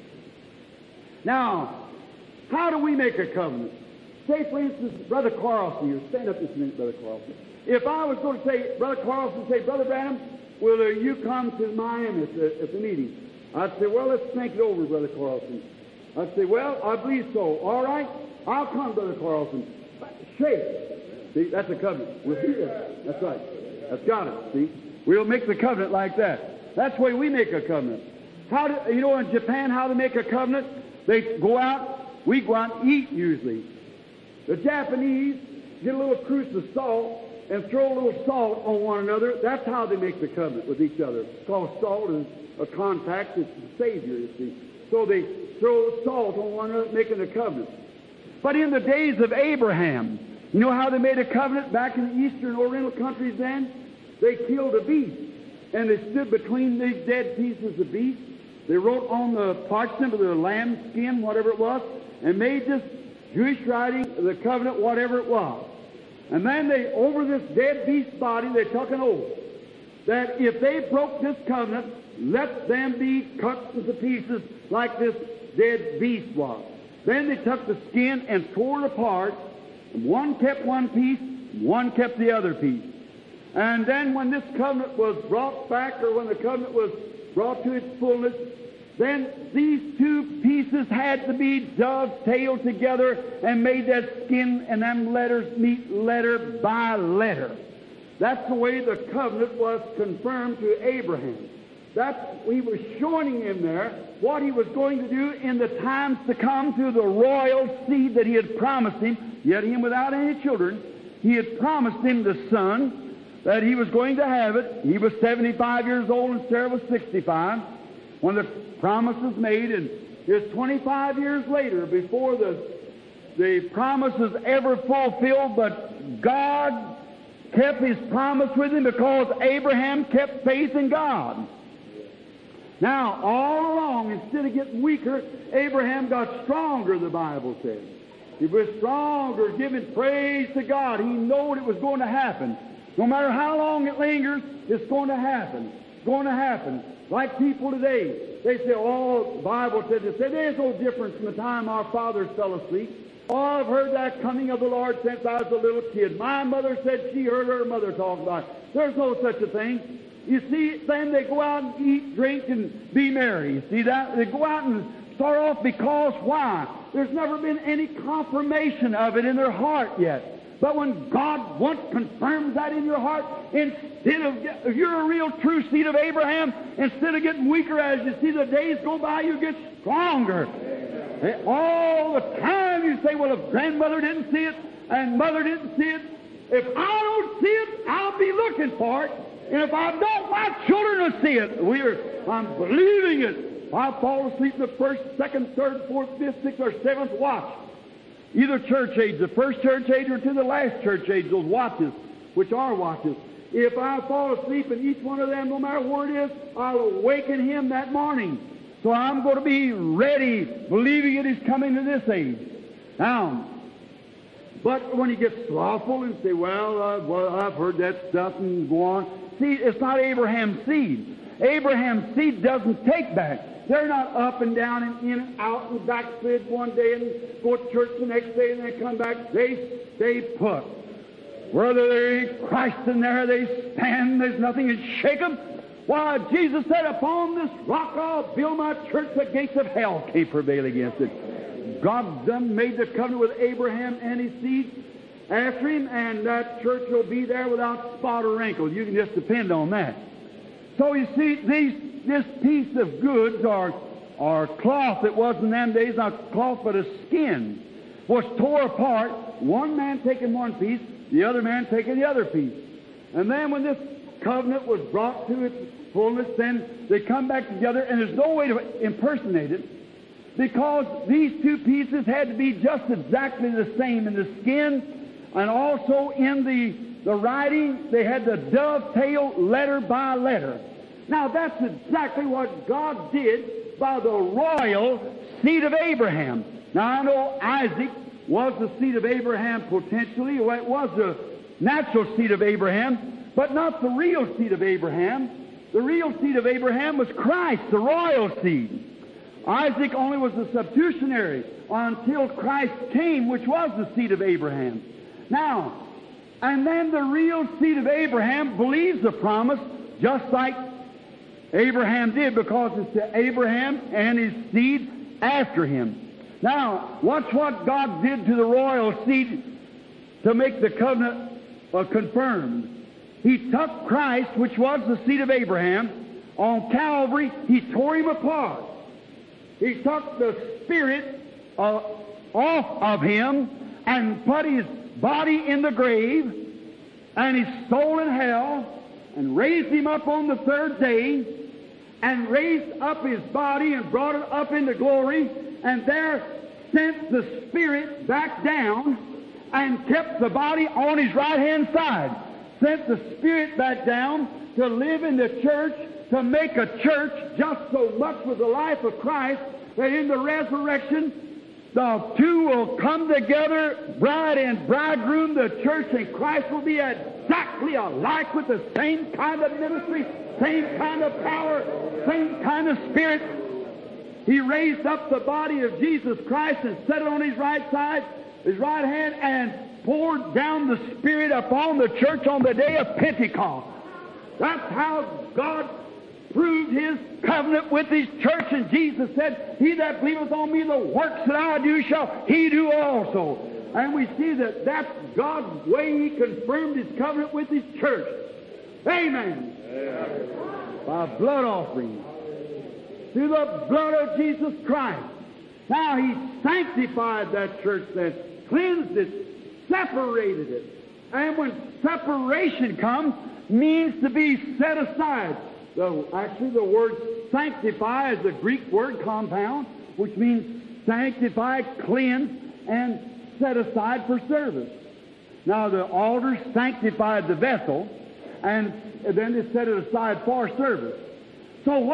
Now, how do we make a covenant? Say, for instance, Brother Carlson here. Stand up this minute, Brother Carlson. If I was going to say, Brother Carlson, say, Brother Branham, will you come to Miami at the meeting? I'd say, well, let's think it over, Brother Carlson. I'd say, well, I believe so. All right, I'll come, Brother Carlson. Shake. See, that's a covenant. We'll be there. That's right. That's got it. See, we'll make the covenant like that. That's the way we make a covenant. How do you know in Japan how to make a covenant? They go out. We go out and eat usually. The Japanese get a little cruse of salt and throw a little salt on one another. That's how they make the covenant with each other. Because salt is a contact. It's the Savior, you see. So they throw salt on one another, making a covenant. But in the days of Abraham, you know how they made a covenant back in the eastern Oriental countries then? They killed a beast, and they stood between these dead pieces of beast. They wrote on the parchment of their lamb skin, whatever it was, and made this Jewish writing, the covenant, whatever it was. And then they, over this dead beast's body, they took an oath that if they broke this covenant, let them be cut into pieces like this dead beast was. Then they took the skin and tore it apart. One kept one piece, one kept the other piece. And then when this covenant was brought back, or when the covenant was brought to its fullness, then these two pieces had to be dovetailed together and made that skin and them letters meet letter by letter. That's the way the covenant was confirmed to Abraham. He was showing him there what he was going to do in the times to come through the royal seed that he had promised him, yet him without any children. He had promised him the son, that he was going to have it. He was 75 years old and Sarah was 65 when the promise was made, and it's 25 years later before the promise was ever fulfilled, but God kept His promise with him because Abraham kept faith in God. Now, all along, instead of getting weaker, Abraham got stronger, the Bible says. He was stronger, giving praise to God. He knew it was going to happen. No matter how long it lingers, it's going to happen. It's going to happen. Like people today, they say, oh, the Bible said this. There's no difference from the time our fathers fell asleep. Oh, I've heard that coming of the Lord since I was a little kid. My mother said she heard her mother talk about it. There's no such a thing. You see, then they go out and eat, drink, and be merry. You see that? They go out and start off because why? There's never been any confirmation of it in their heart yet. But when God once confirms that in your heart, instead of, if you're a real true seed of Abraham, instead of getting weaker as you see the days go by, you get stronger. All the time you say, well, if grandmother didn't see it and mother didn't see it, if I don't see it, I'll be looking for it. And if I don't, my children will see it. I'm believing it. If I fall asleep in the first, second, third, fourth, fifth, sixth, or seventh watch, either church age, the first church age or to the last church age, those watches, which are watches. If I fall asleep in each one of them, no matter where it is, I'll awaken him that morning. So I'm going to be ready, believing it is coming to this age. Now, but when he gets slothful and say, well, I've heard that stuff and go on. See, it's not Abraham's seed. Abraham's seed doesn't take back. They're not up and down and in and out and backslid one day and go to church the next day and then come back. They stay put. Whether there ain't Christ in there, they stand. There's nothing to shake them. Why, Jesus said, upon this rock I'll build my church. The gates of hell can't prevail against it. God done made the covenant with Abraham and his seed after him, and that church will be there without spot or wrinkle. You can just depend on that. So you see, this piece of goods or cloth that was in them days, not cloth but a skin, was tore apart, one man taking one piece, the other man taking the other piece. And then when this covenant was brought to its fullness, then they come back together, and there's no way to impersonate it, because these two pieces had to be just exactly the same in the skin, and also in the writing, they had to dovetail letter by letter. Now, that's exactly what God did by the royal seed of Abraham. Now, I know Isaac was the seed of Abraham potentially. Well, it was the natural seed of Abraham, but not the real seed of Abraham. The real seed of Abraham was Christ, the royal seed. Isaac only was the substitutionary until Christ came, which was the seed of Abraham. Now, and then the real seed of Abraham believes the promise just like Abraham did, because it's to Abraham and his seed after him. Now, watch what God did to the royal seed to make the covenant confirmed. He took Christ, which was the seed of Abraham, on Calvary. He tore him apart. He took the spirit off of him and put his body in the grave and his soul in hell, and raised him up on the third day, and raised up his body and brought it up into glory, and there sent the spirit back down and kept the body on his right-hand side. Sent the spirit back down to live in the church, to make a church just so much with the life of Christ that in the resurrection the two will come together, bride and bridegroom. The church and Christ will be exactly alike, with the same kind of ministry, same kind of power, same kind of spirit. He raised up the body of Jesus Christ and set it on his right side, his right hand, and poured down the Spirit upon the church on the day of Pentecost. That's how God proved his covenant with his church, and Jesus said, he that believeth on me, the works that I do shall he do also. And we see that that's God's way he confirmed his covenant with his church. Amen. By blood offering. Through the blood of Jesus Christ. Now he sanctified that church then, cleansed it, separated it. And when separation comes, means to be set aside. Actually, the word sanctify is a Greek word compound, which means sanctify, cleanse, and set aside for service. Now, the altar sanctified the vessel, and then they set it aside for service. So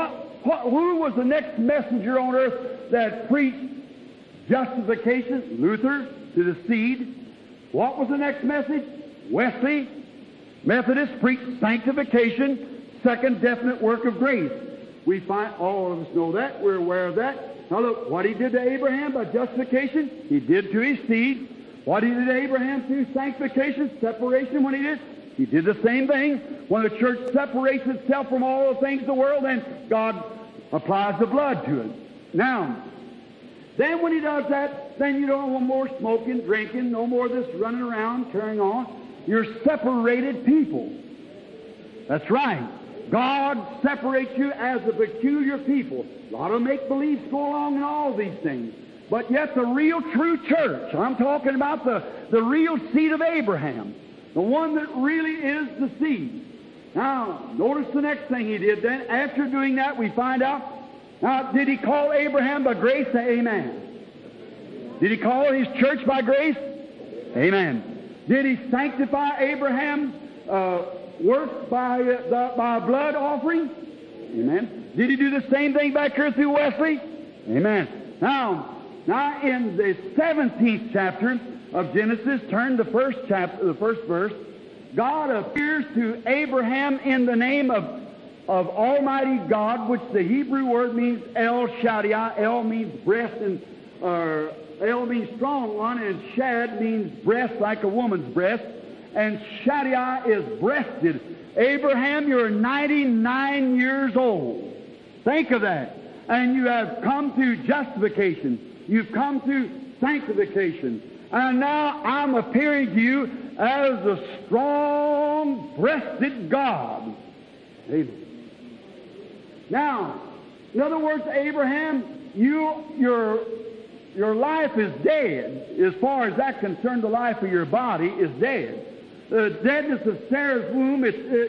Who was the next messenger on earth that preached justification? Luther, to the seed. What was the next message? Wesley. Methodist preached sanctification, second definite work of grace. We find, all of us know that, we're aware of that. Now look, what he did to Abraham by justification, he did to his seed. What he did to Abraham through sanctification, separation when he did the same thing. When the church separates itself from all the things of the world, then God applies the blood to it. Now, then when he does that, then you don't want more smoking, drinking, no more of this running around, carrying on. You're separated people. That's right. God separates you as a peculiar people. A lot of make-believes go along in all these things. But yet the real true church, I'm talking about the real seed of Abraham, the one that really is the seed. Now, notice the next thing he did then. After doing that, we find out, now, did he call Abraham by grace? Say amen. Did he call his church by grace? Amen. Did he sanctify Abraham's work by a blood offering? Amen. Did he do the same thing back here through Wesley? Amen. Now in the 17th chapter of Genesis, turn the first verse. God appears to Abraham in the name of Almighty God, which the Hebrew word means El Shaddai. El means breast, and El means strong one, and Shad means breast, like a woman's breast, and Shaddai is breasted. Abraham, you're 99 years old. Think of that. And you have come to justification. You've come to sanctification. And now I'm appearing to you as the strong-breasted God. Amen. Now, in other words, Abraham, your life is dead. As far as that concerned, the life of your body is dead. The deadness of Sarah's womb,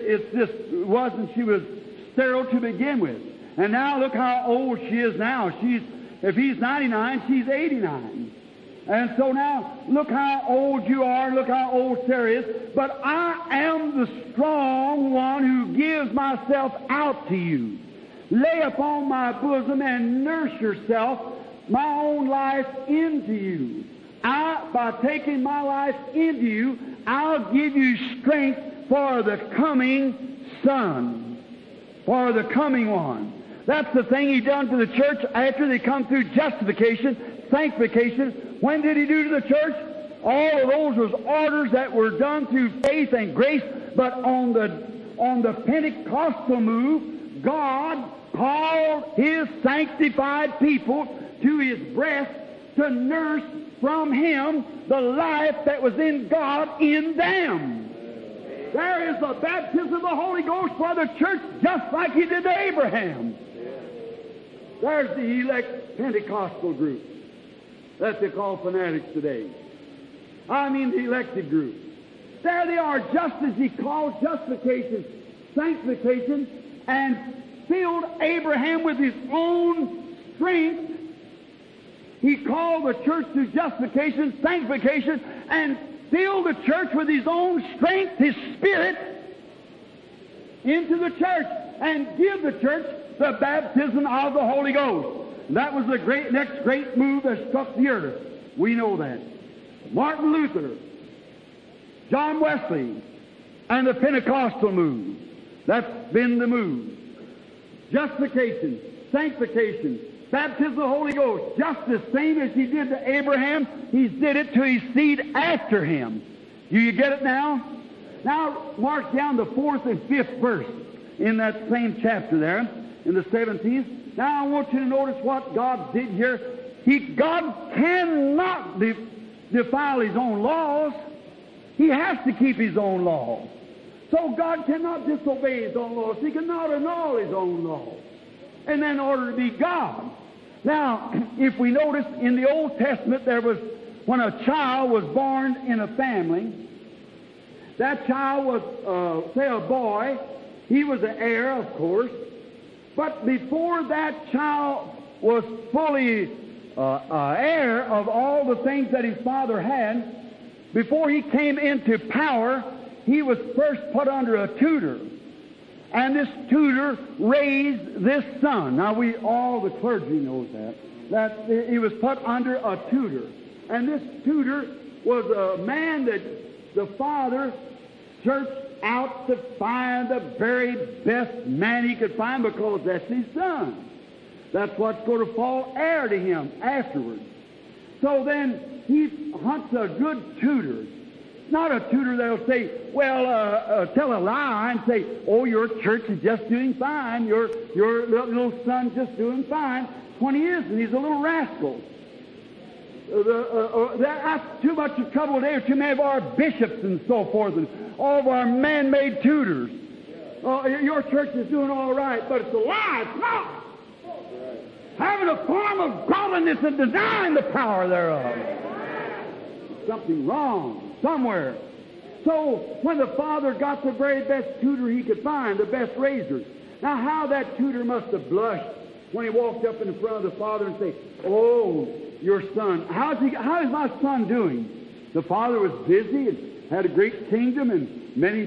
she was sterile to begin with. And now look how old she is now. If he's 99, she's 89. And so now, look how old you are, look how old Sarah is. But I am the strong one who gives myself out to you. Lay upon my bosom and nurse yourself, my own life into you. By taking my life into you, I'll give you strength for the coming Son, for the coming one. That's the thing he done to the church after they come through justification, sanctification. When did he do to the church? All of those was orders that were done through faith and grace, but on the Pentecostal move, God called His sanctified people to His breast to nurse from Him the life that was in God in them. There is the baptism of the Holy Ghost for the church, just like He did to Abraham. There's the elect Pentecostal group that they call fanatics today. I mean the elected group. There they are, just as He called justification, sanctification, and filled Abraham with His own strength. He called the church to justification, sanctification, and filled the church with His own strength, His Spirit, into the church, and give the church the baptism of the Holy Ghost. And that was the next great move that struck the earth. We know that. Martin Luther, John Wesley, and the Pentecostal move. That's been the move. Justification, sanctification, baptism of the Holy Ghost, just the same as He did to Abraham, He did it to His seed after him. Do you get it now? Now, mark down the 4th and 5th verse in that same chapter there, in the 17th. Now, I want you to notice what God did here. God cannot defile His own laws. He has to keep His own laws. So God cannot disobey His own laws. He cannot annul His own laws. And then in order to be God. Now, if we notice in the Old Testament, there was, when a child was born in a family, that child was, say, a boy. He was an heir, of course. But before that child was fully heir of all the things that his father had, before he came into power, he was first put under a tutor. And this tutor raised this son. Now, all the clergy knows that he was put under a tutor. And this tutor was a man that the father searched out to find the very best man he could find, because that's his son. That's what's going to fall heir to him afterwards. So then he hunts a good tutor. Not a tutor that'll say, tell a lie and say, oh, your church is just doing fine, your little son's just doing fine, when he isn't. He's a little rascal. That's too much trouble today. Too many of our bishops and so forth, and all of our man-made tutors. Your church is doing all right, but it's a lie. It's not. Having a form of godliness and denying the power thereof. There's something wrong somewhere. So when the father got the very best tutor he could find, the best raiser, now how that tutor must have blushed when he walked up in front of the father and said, oh, your son, how is my son doing? The father was busy and had a great kingdom and many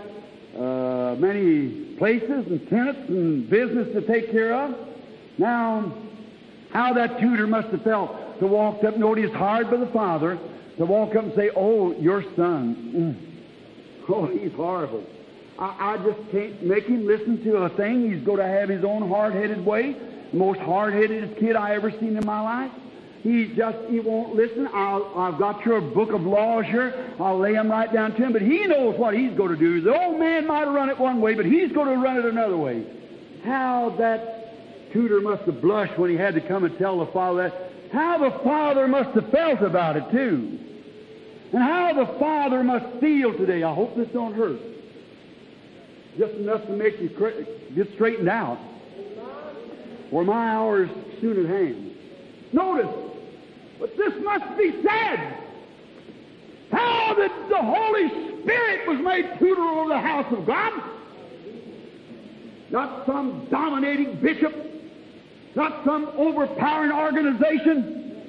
places and tenants and business to take care of. Now, how that tutor must have felt to walk up, notice hard by the father, to walk up and say, oh, your son, oh, he's horrible. I just can't make him listen to a thing. He's going to have his own hard-headed way. The most hard-headed kid I ever seen in my life. He won't listen. I've got your book of laws here. I'll lay them right down to him, but he knows what he's going to do. The old man might have run it one way, but he's going to run it another way. How that tutor must have blushed when he had to come and tell the father that. How the father must have felt about it, too. And how the father must feel today. I hope this don't hurt. Just enough to make you get straightened out. For my hour is soon at hand. Notice, but this must be said. How that the Holy Spirit was made tutor over the house of God. Not some dominating bishop. Not some overpowering organization.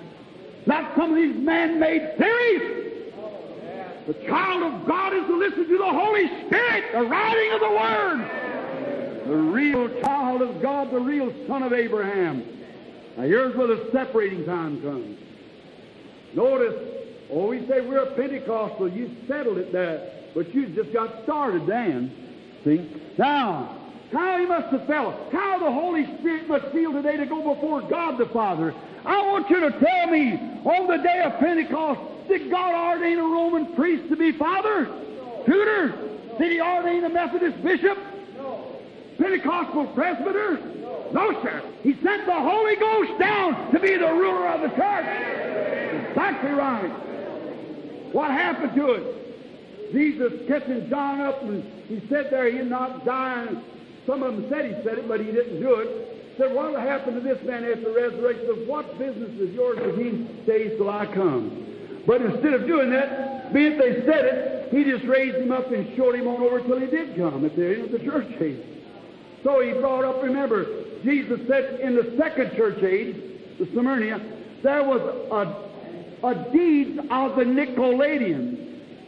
Not some of these man-made theories. The child of God is to listen to the Holy Spirit, the writing of the Word. The real child of God, the real son of Abraham. Now here's where the separating time comes. Notice, we say we're a Pentecostal. You settled it there, but you just got started then. See? Now, how he must have felt, how the Holy Spirit must feel today to go before God the Father. I want you to tell me, on the day of Pentecost, did God ordain a Roman priest to be father? No. Tutor? Did he ordain a Methodist bishop? No. Pentecostal presbyter? No, sir. He sent the Holy Ghost down to be the ruler of the church. Exactly right. What happened to it? Jesus catching John up, and he said there he'd not die. And some of them said he said it, but he didn't do it. Said, what will happen to this man after the resurrection? Said, what business is yours if he stays till I come? But instead of doing that, being they said it, he just raised him up and showed him on over till he did come at the end of the church age. So he brought up, remember, Jesus said in the second church age, the Smyrna, there was a deeds of the Nicolaitans.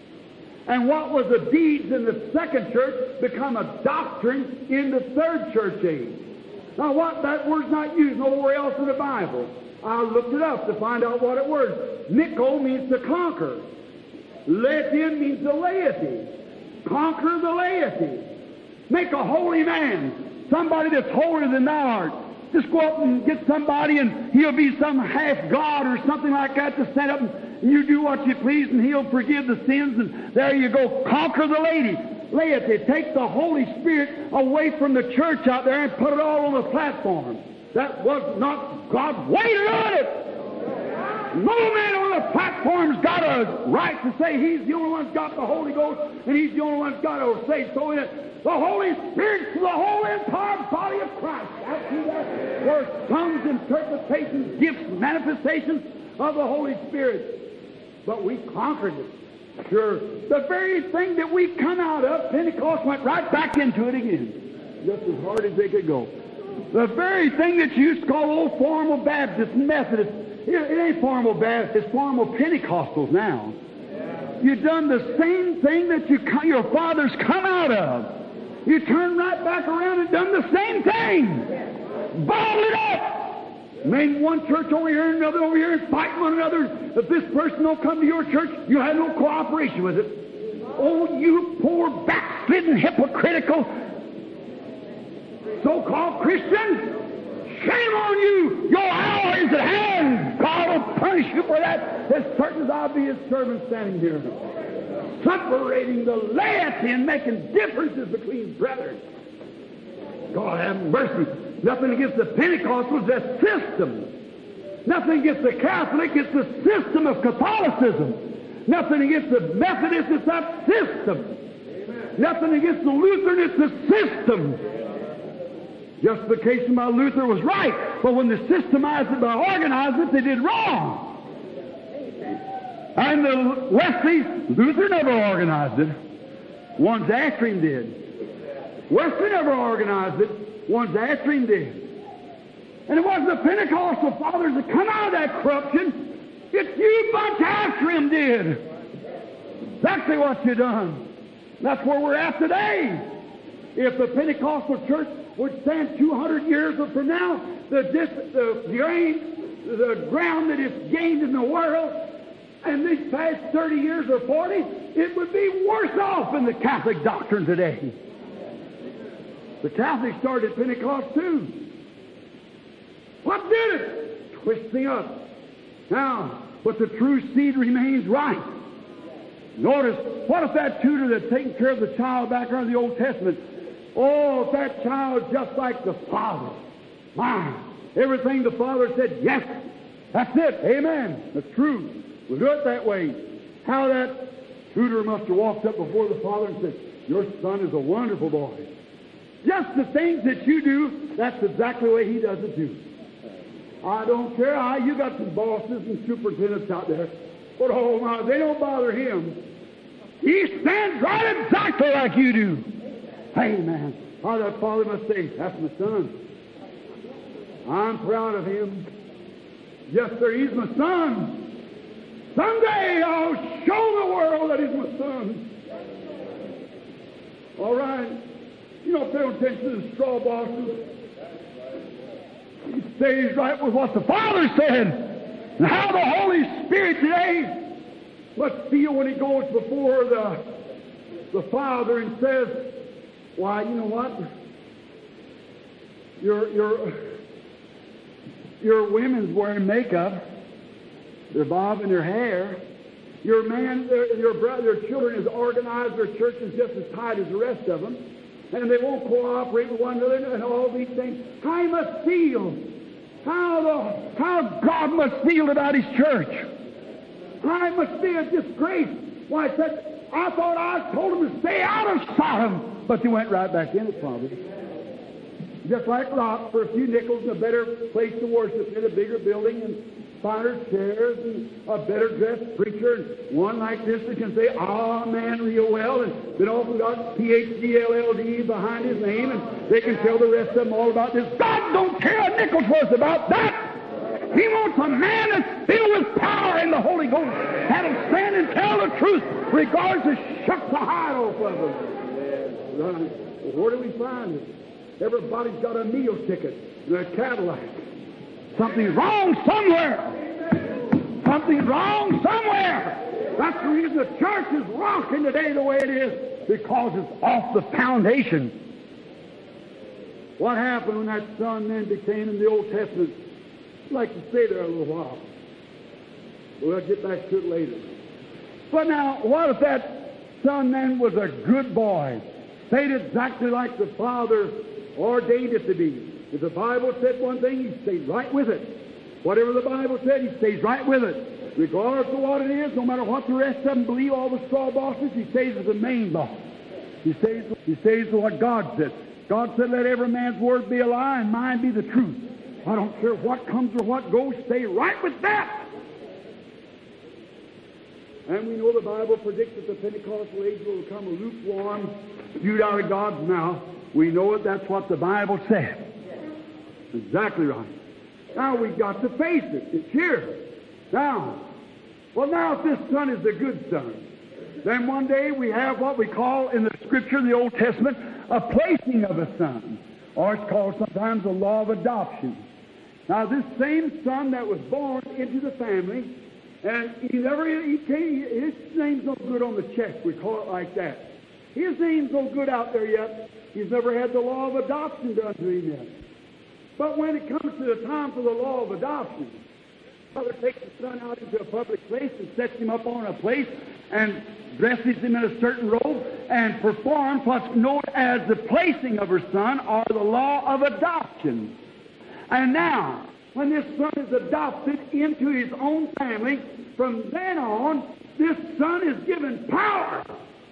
And what was the deeds in the second church become a doctrine in the third church age. Now that word's not used nowhere else in the Bible. I looked it up to find out what it was. Nico means to conquer. Latin means the laity. Conquer the laity. Make a holy man. Somebody that's holier than thou art. Just go up and get somebody and he'll be some half god or something like that to stand up and you do what you please and he'll forgive the sins and there you go. Conquer the laity. Take the Holy Spirit away from the church out there and put it all on the platform. That was not God's way to do it. No man on the platform's got a right to say he's the only one that's got the Holy Ghost and he's the only one that's got to say so in it. The Holy Spirit's the whole entire body of Christ. That's who that were tongues, interpretations, gifts, manifestations of the Holy Spirit. But we conquered it. Sure. The very thing that we come out of, Pentecost went right back into it again. Just as hard as they could go. The very thing that you used to call old formal Baptists and Methodists, it ain't formal Baptists, it's formal Pentecostals now. You've done the same thing that your fathers come out of. You turn right back around and done the same thing. Bottled it up. Made one church over here and another over here and fighting one another. If this person don't come to your church, you have no cooperation with it. Oh, you poor, backslidden, hypocritical, so-called Christian. Shame on you! Your hour is at hand! God will punish you for that as certain as I'll be His servant standing here. Separating the laity and making differences between brethren. God have mercy. Nothing against the Pentecostals, that system. Nothing against the Catholic, it's the system of Catholicism. Nothing against the Methodists, it's that system. Amen. Nothing against the Lutheran, it's the system. Justification by Luther was right, but when they systemized it by organizing it, they did wrong. And the Wesleys, Luther never organized it. Ones after him did. Wesley never organized it. Ones after him did. And it wasn't the Pentecostal fathers that come out of that corruption. It's you bunch after him did. Exactly what you done. That's where we're at today. If the Pentecostal church would stand 200 years from now, the ground that it's gained in the world, and these past 30 years or 40, it would be worse off in the Catholic doctrine today. The Catholics started Pentecost too. What did it? Twisting up. Now, but the true seed remains right. Notice, what if that tutor that's taking care of the child back there in the Old Testament, oh, if that child just like the Father, my, everything the Father said, yes, that's it, amen, that's true, we'll do it that way. How that tutor must have walked up before the Father and said, your son is a wonderful boy. Just the things that you do, that's exactly the way he does it too. I don't care how you got some bosses and superintendents out there, but oh my, they don't bother him. He stands right exactly like you do. Hey man, how that father must say, that's my son. I'm proud of him. Yes, sir, he's my son. Someday I'll show the world that he's my son. All right. You don't pay attention to the straw bosses. He stays right with what the Father said. And how the Holy Spirit today must feel when he goes before the Father and says, why, you know what? Your women's wearing makeup. They're bobbing their hair. Your man, your brother, your children has organized their churches just as tight as the rest of them. And they won't cooperate with one another and all these things. How he must feel. How God must feel about His church. How it must be a disgrace. Why, I thought I told them to stay out of Sodom. But they went right back in it, probably. Just like Lot, for a few nickels and a better place to worship in, a bigger building and finer chairs and a better dressed preacher, and one like this that can say amen real well, and then also got PhD, behind his name, and they can tell the rest of them all about this. God don't care a nickel's worth about that. He wants a man that's filled with power in the Holy Ghost, that'll stand and tell the truth, regardless of shucks the hide off of them. Right. Well, where do we find it? Everybody's got a meal ticket and a Cadillac. Something's wrong somewhere. Something's wrong somewhere. That's the reason the church is rocking today the way it is, because it's off the foundation. What happened when that son then became in the Old Testament? I'd like to stay there a little while. We'll get back to it later. But now, what if that son then was a good boy? Stayed exactly like the Father ordained it to be. If the Bible said one thing, he stayed right with it. Whatever the Bible said, he stays right with it. Regardless of what it is, no matter what the rest of them believe, all the straw bosses, he stays with the main boss. He stays with what God said. God said, let every man's word be a lie and mine be the truth. I don't care what comes or what goes, stay right with that. And we know the Bible predicts that the Pentecostal age will become a lukewarm, spewed out of God's mouth. We know it, that's what the Bible said. Exactly right. Now we've got to face it. It's here. Now if this son is the good son, then one day we have what we call in the Scripture, in the Old Testament, a placing of a son, or it's called sometimes the law of adoption. Now, this same son that was born into the family, and his name's no good on the check, we call it like that. His name's no good out there yet. He's never had the law of adoption done to him yet. But when it comes to the time for the law of adoption, Father takes the son out into a public place and sets him up on a place and dresses him in a certain robe and performs what's known as the placing of her son, or the law of adoption. And now, when this son is adopted into his own family, from then on, this son is given power.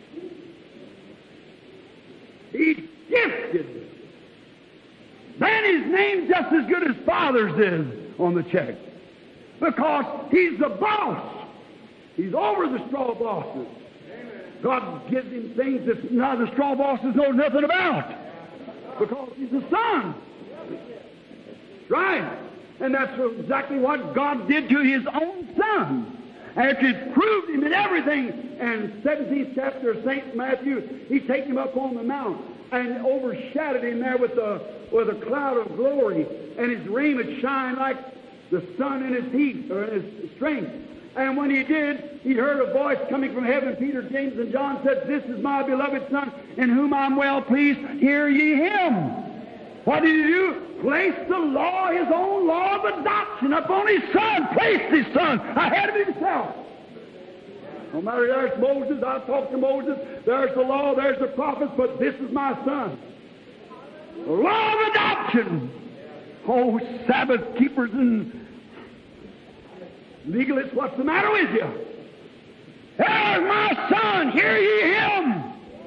He's gifted. Then his name's just as good as father's is on the check, because he's the boss. He's over the straw bosses. God gives him things that now the straw bosses know nothing about, because he's the son. Right. And that's exactly what God did to his own son. After he proved him in everything, and 17th chapter of St. Matthew, he took him up on the mount and overshadowed him there with a cloud of glory, and his raiment shined like the sun in his heat, or in his strength. And when he did, he heard a voice coming from heaven. Peter, James, and John said, "This is my beloved Son, in whom I'm well pleased. Hear ye him." What did he do? Place the law, his own law of adoption, upon his son. Placed his son ahead of himself. No matter, there's Moses, I've talked to Moses, there's the law, there's the prophets, but this is my son. The law of adoption. Oh, Sabbath keepers and legalists, what's the matter with you? There's my son, hear ye him.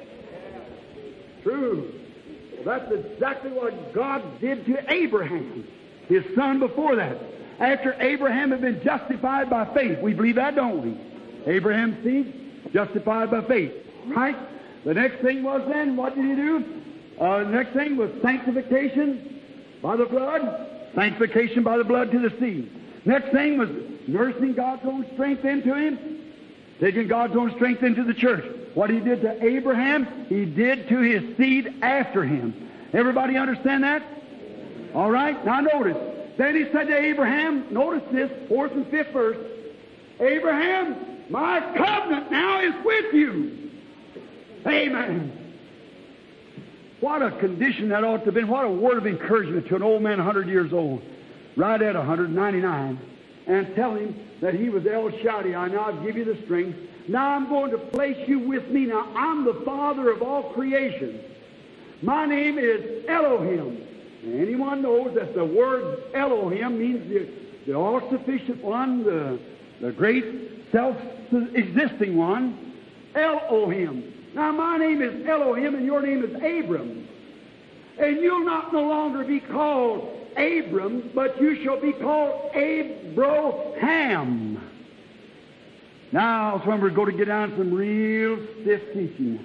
True. That's exactly what God did to Abraham, his son before that. After Abraham had been justified by faith. We believe that, don't we? Abraham's seed, justified by faith. Right? The next thing was then, what did he do? The next thing was sanctification by the blood. Sanctification by the blood to the seed. Next thing was nursing God's own strength into him. Taking God's own strength into the church. What he did to Abraham, he did to his seed after him. Everybody understand that? All right? Now notice. Then he said to Abraham, notice this, 4th and 5th verse, "Abraham, my covenant now is with you." Amen. What a condition that ought to have been. What a word of encouragement to an old man 100 years old, right at 199, and tell him that he was El Shaddai. Now I'll give you the strength. Now I'm going to place you with me. Now I'm the Father of all creation. My name is Elohim. And anyone knows that the word Elohim means the all-sufficient one, the great self-existing one. Elohim. Now my name is Elohim and your name is Abram. And you'll not no longer be called Abram, but you shall be called Abraham. Now, so we're going to get down to some real stiff teaching.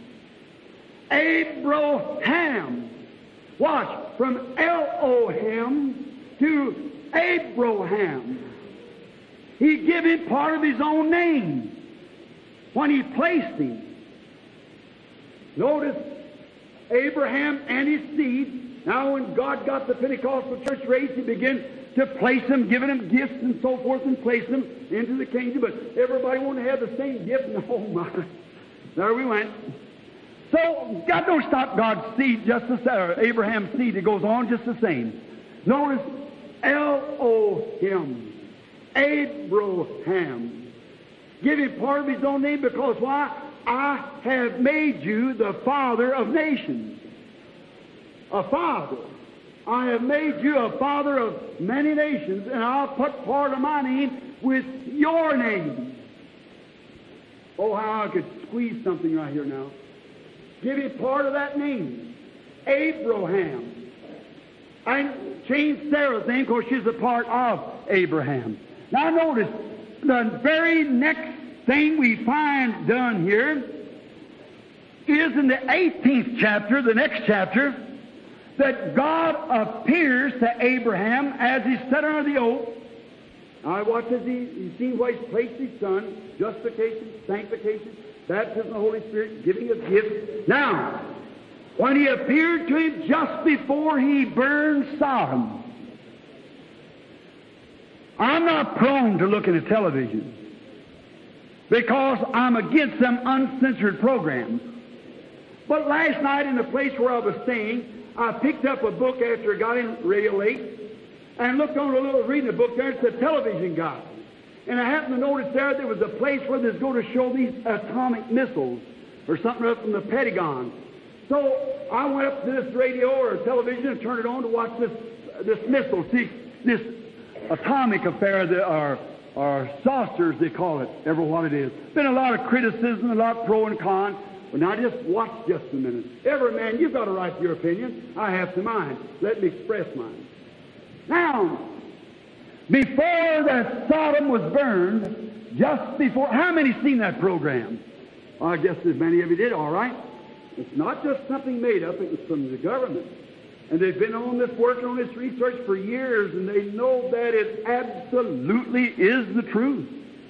Abraham. Watch. From Elohim to Abraham. He gave him part of his own name when he placed him. Notice Abraham and his seed. Now, when God got the Pentecostal church raised, he began to place them, giving them gifts and so forth, and place them into the kingdom. But everybody wanted to have the same gift, and oh my, there we went. So God don't stop God's seed just the same, or Abraham's seed. It goes on just the same. Notice Elohim, Abraham. Give him part of his own name because why? I have made you the father of nations. A father. I have made you a father of many nations, and I'll put part of my name with your name. Oh, how I could squeeze something right here now. Give him part of that name. Abraham. And change Sarah's name because she's a part of Abraham. Now notice, the very next thing we find done here is in the 18th chapter, the next chapter, that God appears to Abraham as he sat under the oak. Now, what does you see where he's placed his son, justification, sanctification, baptism of the Holy Spirit, giving of gifts. Now, when He appeared to him just before He burned Sodom. I'm not prone to looking at television because I'm against them uncensored programs. But last night in the place where I was staying, I picked up a book after I got in real late and looked on a little reading a book there. It's a television guide. And I happened to notice there was a place where they was going to show these atomic missiles or something up from the Pentagon. So I went up to this radio or television and turned it on to watch this missile. See, this atomic affair, or saucers they call it, ever what it is. Been a lot of criticism, a lot pro and con. But now just watch just a minute. Every man, you've got a right to your opinion. I have to mine. Let me express mine. Now, before that Sodom was burned, just before, how many seen that program? I guess as many of you did, all right. It's not just something made up, it was from the government. And they've been on this, working on this research for years, and they know that it absolutely is the truth.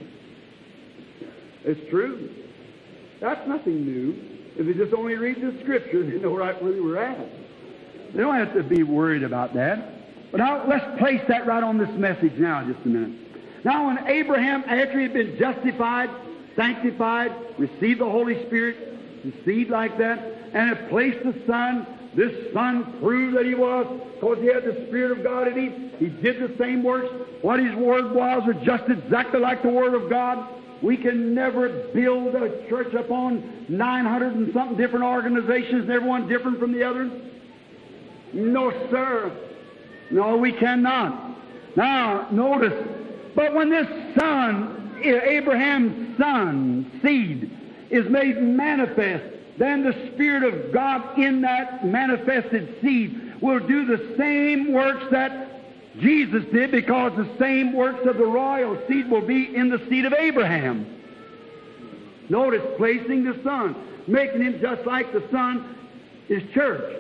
It's true. That's nothing new. If they just only read the Scripture, they know right where they were at. They don't have to be worried about that. But now, let's place that right on this message now, just a minute. Now, when Abraham, after he had been justified, sanctified, received the Holy Spirit, conceived like that, and had placed the Son, this Son proved that he was, because he had the Spirit of God in him. He did the same works. What his Word was just exactly like the Word of God. We can never build a church upon 900 and something different organizations and everyone different from the others. No, sir. No, we cannot. Now, notice, but when this Son, Abraham's Son, seed, is made manifest, then the Spirit of God in that manifested seed will do the same works that Jesus did, because the same works of the royal seed will be in the seed of Abraham. Notice, placing the Son, making him just like the Son is church.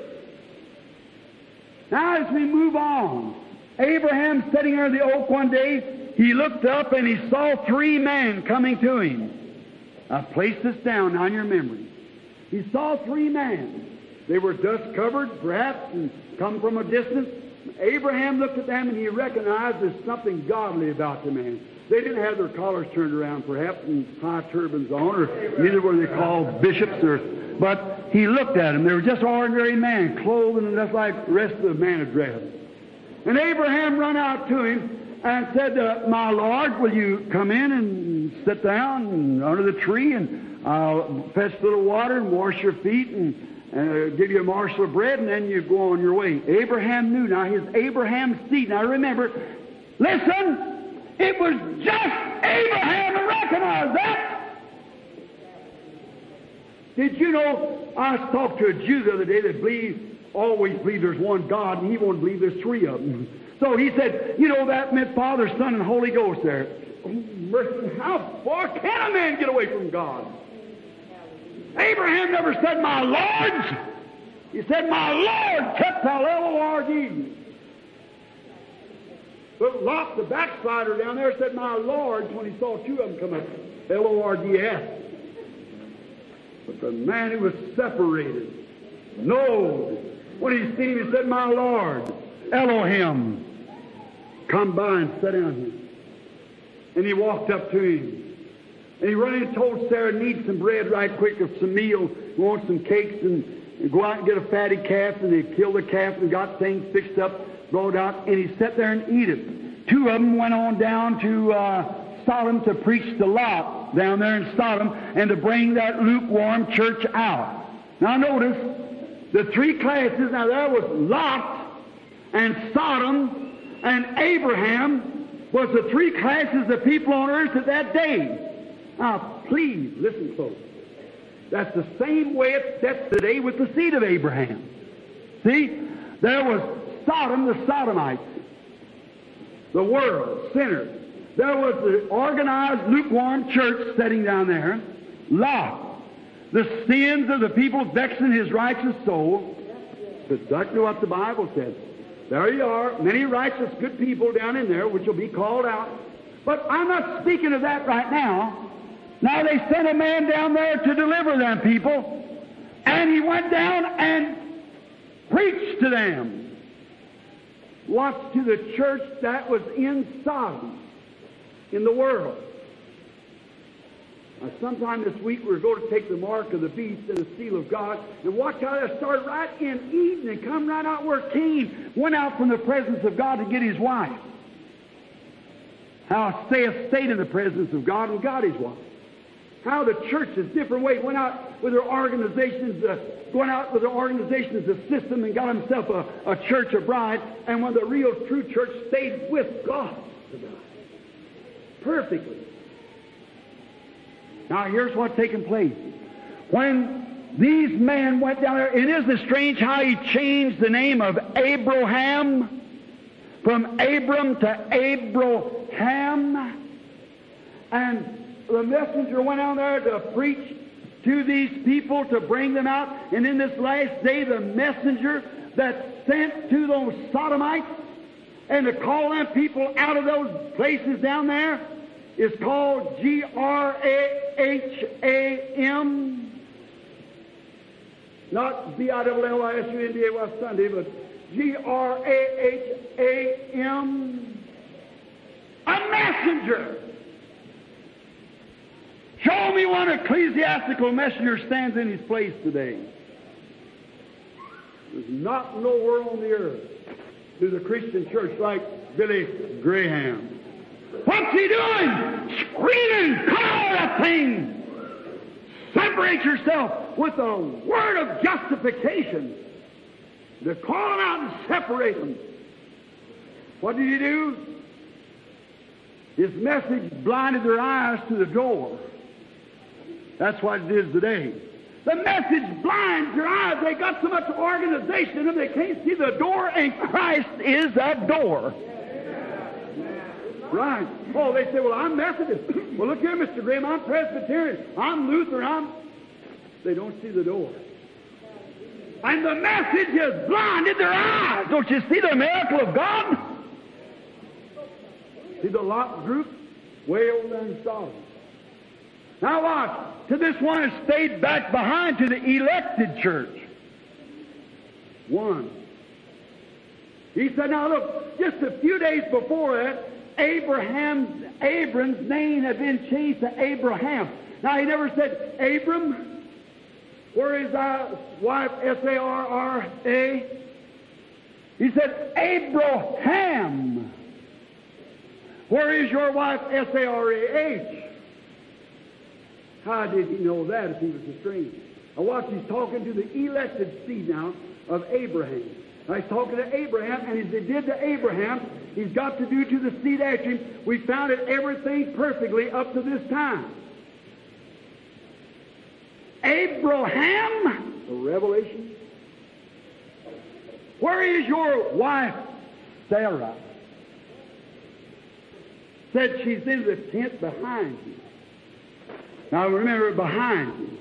Now as we move on, Abraham sitting under the oak one day, he looked up and he saw three men coming to him. I placed this down now in your memory. He saw three men. They were dust covered, perhaps, and come from a distance. Abraham looked at them and he recognized there's something godly about the man. They didn't have their collars turned around, perhaps, and high turbans on, or neither were they called bishops, but he looked at them. They were just ordinary men, clothed and just like the rest of the man had dressed. And Abraham run out to him and said, "My Lord, will you come in and sit down under the tree, and I'll fetch a little water and wash your feet and give you a morsel of bread, and then you go on your way." Abraham knew. Now, his Abraham's seed. Now, remember, listen, it was just Abraham who recognized that. Did you know, I talked to a Jew the other day that always believe there's one God, and he won't believe there's three of them. So he said, you know, that meant Father, Son, and Holy Ghost there. How far can a man get away from God? Abraham never said, "My Lord." He said, "My Lord," capital L-O-R-D. But Lot, the backslider down there, said, "My Lord," when he saw two of them come up, L-O-R-D-S. But the man who was separated, no. When he seen him, he said, "My Lord, Elohim, come by and sit down here." And he walked up to him. And he ran and told Sarah, "Need some bread right quick, or some meal, want some cakes, and go out and get a fatty calf." And they killed the calf and got things fixed up, brought out, and he sat there and eat it. Two of them went on down to Sodom to preach to Lot down there in Sodom and to bring that lukewarm church out. Now notice, the three classes, now there was Lot and Sodom and Abraham was the three classes of people on earth at that day. Now, please, listen close. That's the same way it sets today with the seed of Abraham. See? There was Sodom, the Sodomites, the world, sinners. There was the organized, lukewarm church sitting down there. Lot, the sins of the people vexing his righteous soul. That's exactly what the Bible says. There you are, many righteous, good people down in there, which will be called out. But I'm not speaking of that right now. Now they sent a man down there to deliver them people, and he went down and Preach to them. Watch to the church that was in Sodom, in the world. Now, sometime this week we're going to take the mark of the beast and the seal of God, and watch how that started right in Eden and come right out where Cain went out from the presence of God to get his wife. How Seth stayed in the presence of God and got his wife. How the church is different ways went out with their organizations, a system, and got himself a church, a bride, and when the real true church stayed with God, perfectly. Now here's what's taking place. When these men went down there, and isn't it strange how he changed the name of Abraham from Abram to Abraham? And the messenger went out there to preach to these people, to bring them out. And in this last day, the messenger that sent to those Sodomites and to call them people out of those places down there is called G-R-A-H-A-M. Not B-I-L-L-I-S-U-N-D-A-Y Sunday, but G-R-A-H-A-M. A messenger. Show me one ecclesiastical messenger stands in his place today. There's not nowhere on the earth to the Christian church like Billy Graham. What's he doing? Screaming, come out of that thing! Separate yourself with the word of justification. To call them out and separate them. What did he do? His message blinded their eyes to the door. That's what it is today. The message blinds their eyes. They got so much organization in them they can't see the door, and Christ is that door. Right. Oh, they say, well, I'm Methodist. Well, look here, Mr. Graham, I'm Presbyterian. I'm Lutheran. They don't see the door. And the message has blinded their eyes. Don't you see the miracle of God? See the Lot group way over there in Sodom. Now watch. To this one has stayed back behind, to the elected church. One. He said, now look, just a few days before that, Abram's name had been changed to Abraham. Now he never said, Abram, where is thy wife, S-A-R-R-A? He said, Abraham. Where is your wife, S-A-R-A-H? How did he know that if he was a stranger? Now watch, he's talking to the elected seed now of Abraham. Now he's talking to Abraham, and as he did to Abraham, he's got to do to the seed after him. We found it everything perfectly up to this time. Abraham, the Revelation. Where is your wife, Sarah? Said she's in the tent behind you. Now remember, behind you.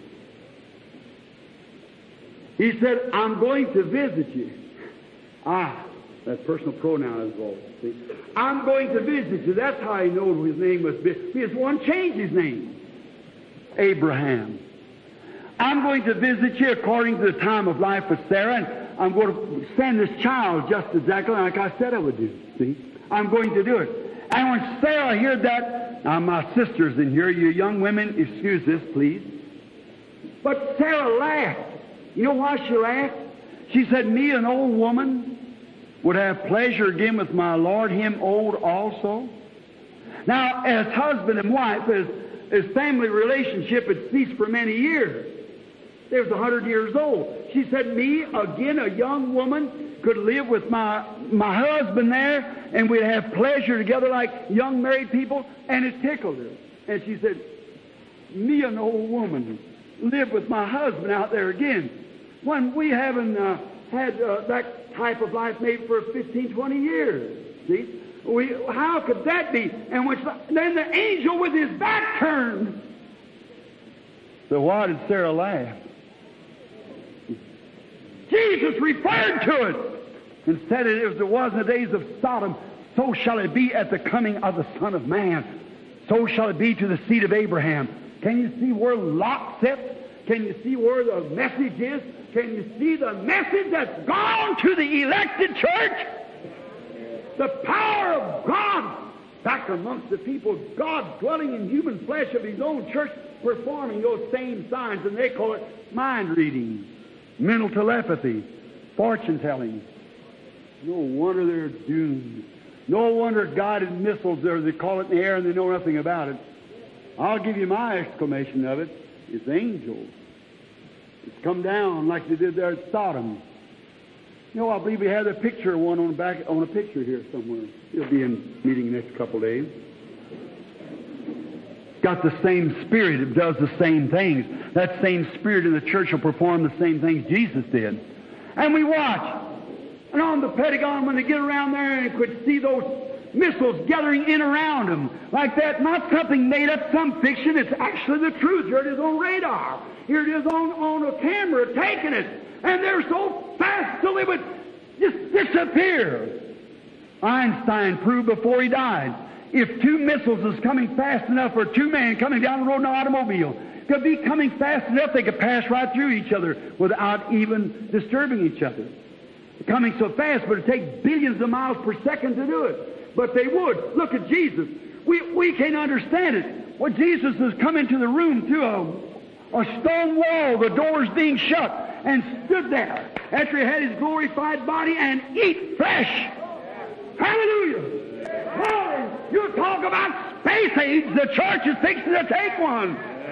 He said, I'm going to visit you. That personal pronoun is all. See? I'm going to visit you. That's how he knows his name must be. Because one changed his name. Abraham. I'm going to visit you according to the time of life of Sarah, and I'm going to send this child just exactly like I said I would do. See? I'm going to do it. And when Sarah heard that, now my sisters in here, you young women, excuse this, please. But Sarah laughed. You know why she laughed? She said, me, an old woman, would have pleasure again with my Lord, him old also. Now, as husband and wife, as family relationship had ceased for many years. They was 100 years old. She said, me, again, a young woman, could live with my husband there, and we'd have pleasure together like young married people, and it tickled her. And she said, me, an old woman, live with my husband out there again, when we haven't had that type of life maybe for 15, 20 years. See? How could that be? And then the angel with his back turned. So why did Sarah laugh? Jesus referred to it and said it as it was in the days of Sodom, so shall it be at the coming of the Son of Man. So shall it be to the seed of Abraham. Can you see where Lot sits? Can you see where the message is? Can you see the message that's gone to the elected church? The power of God back amongst the people, God dwelling in human flesh of His own church, performing those same signs, and they call it mind reading, mental telepathy, fortune telling. No wonder they're doomed. No wonder guided missiles there, they call it in the air and they know nothing about it. I'll give you my exclamation of it. It's angels. It's come down like they did there at Sodom. You know, I believe we have a picture of one on a picture here somewhere. It'll be in meeting next couple of days. Got the same spirit. It does the same things. That same spirit in the church will perform the same things Jesus did. And we watch. And on the Pentagon, when they get around there and could see those missiles gathering in around them like that, not something made up, some fiction. It's actually the truth. Here it is on radar. Here it is on a camera taking it. And they're so fast till they would just disappear. Einstein proved before he died, if two missiles is coming fast enough, or two men coming down the road in an automobile, could be coming fast enough, they could pass right through each other without even disturbing each other. They're coming so fast, but it takes billions of miles per second to do it. But they would. Look at Jesus. We can't understand it. Well, Jesus has come into the room through a stone wall, the doors being shut, and stood there after He had His glorified body and eat flesh. Hallelujah! Glory! You talk about space age, the church is fixing to take one.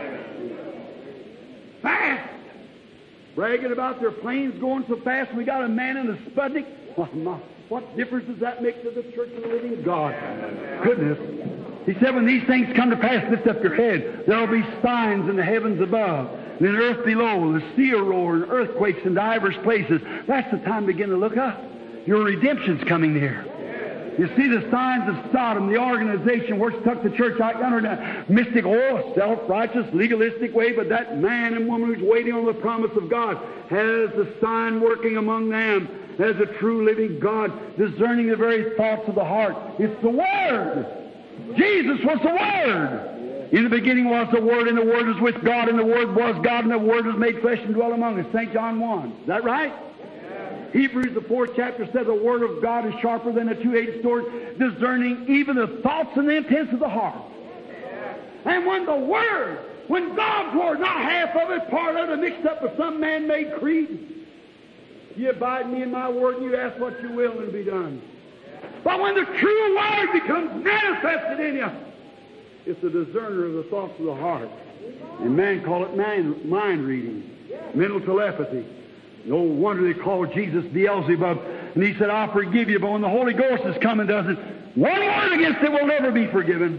Fast! Bragging about their planes going so fast, we got a man in a Sputnik. What difference does that make to the church of the living God? Goodness. He said, when these things come to pass, lift up your head. There will be signs in the heavens above, and in the earth below, the sea will roar, and earthquakes in divers places. That's the time to begin to look up. Your redemption's coming near. You see the signs of Sodom, the organization where it's tucked the church out yonder in a mystic, self-righteous, legalistic way, but that man and woman who's waiting on the promise of God has the sign working among them as a true living God, discerning the very thoughts of the heart. It's the Word. Jesus was the Word. In the beginning was the Word, and the Word was with God, and the Word was God, and the Word was made flesh and dwelt among us. St. John 1. Is that right? Hebrews, the 4th chapter, says the Word of God is sharper than a two-edged sword, discerning even the thoughts and the intents of the heart. And when the Word, when God's Word, not half of it, part of it, mixed up with some man-made creed, you abide me in my Word, and you ask what you will, and it'll be done. But when the true Word becomes manifested in you, it's the discerner of the thoughts of the heart. And man call it mind reading, mental telepathy. No wonder they called Jesus Beelzebub. And He said, I'll forgive you, but when the Holy Ghost is coming, does it? One word against it will never be forgiven.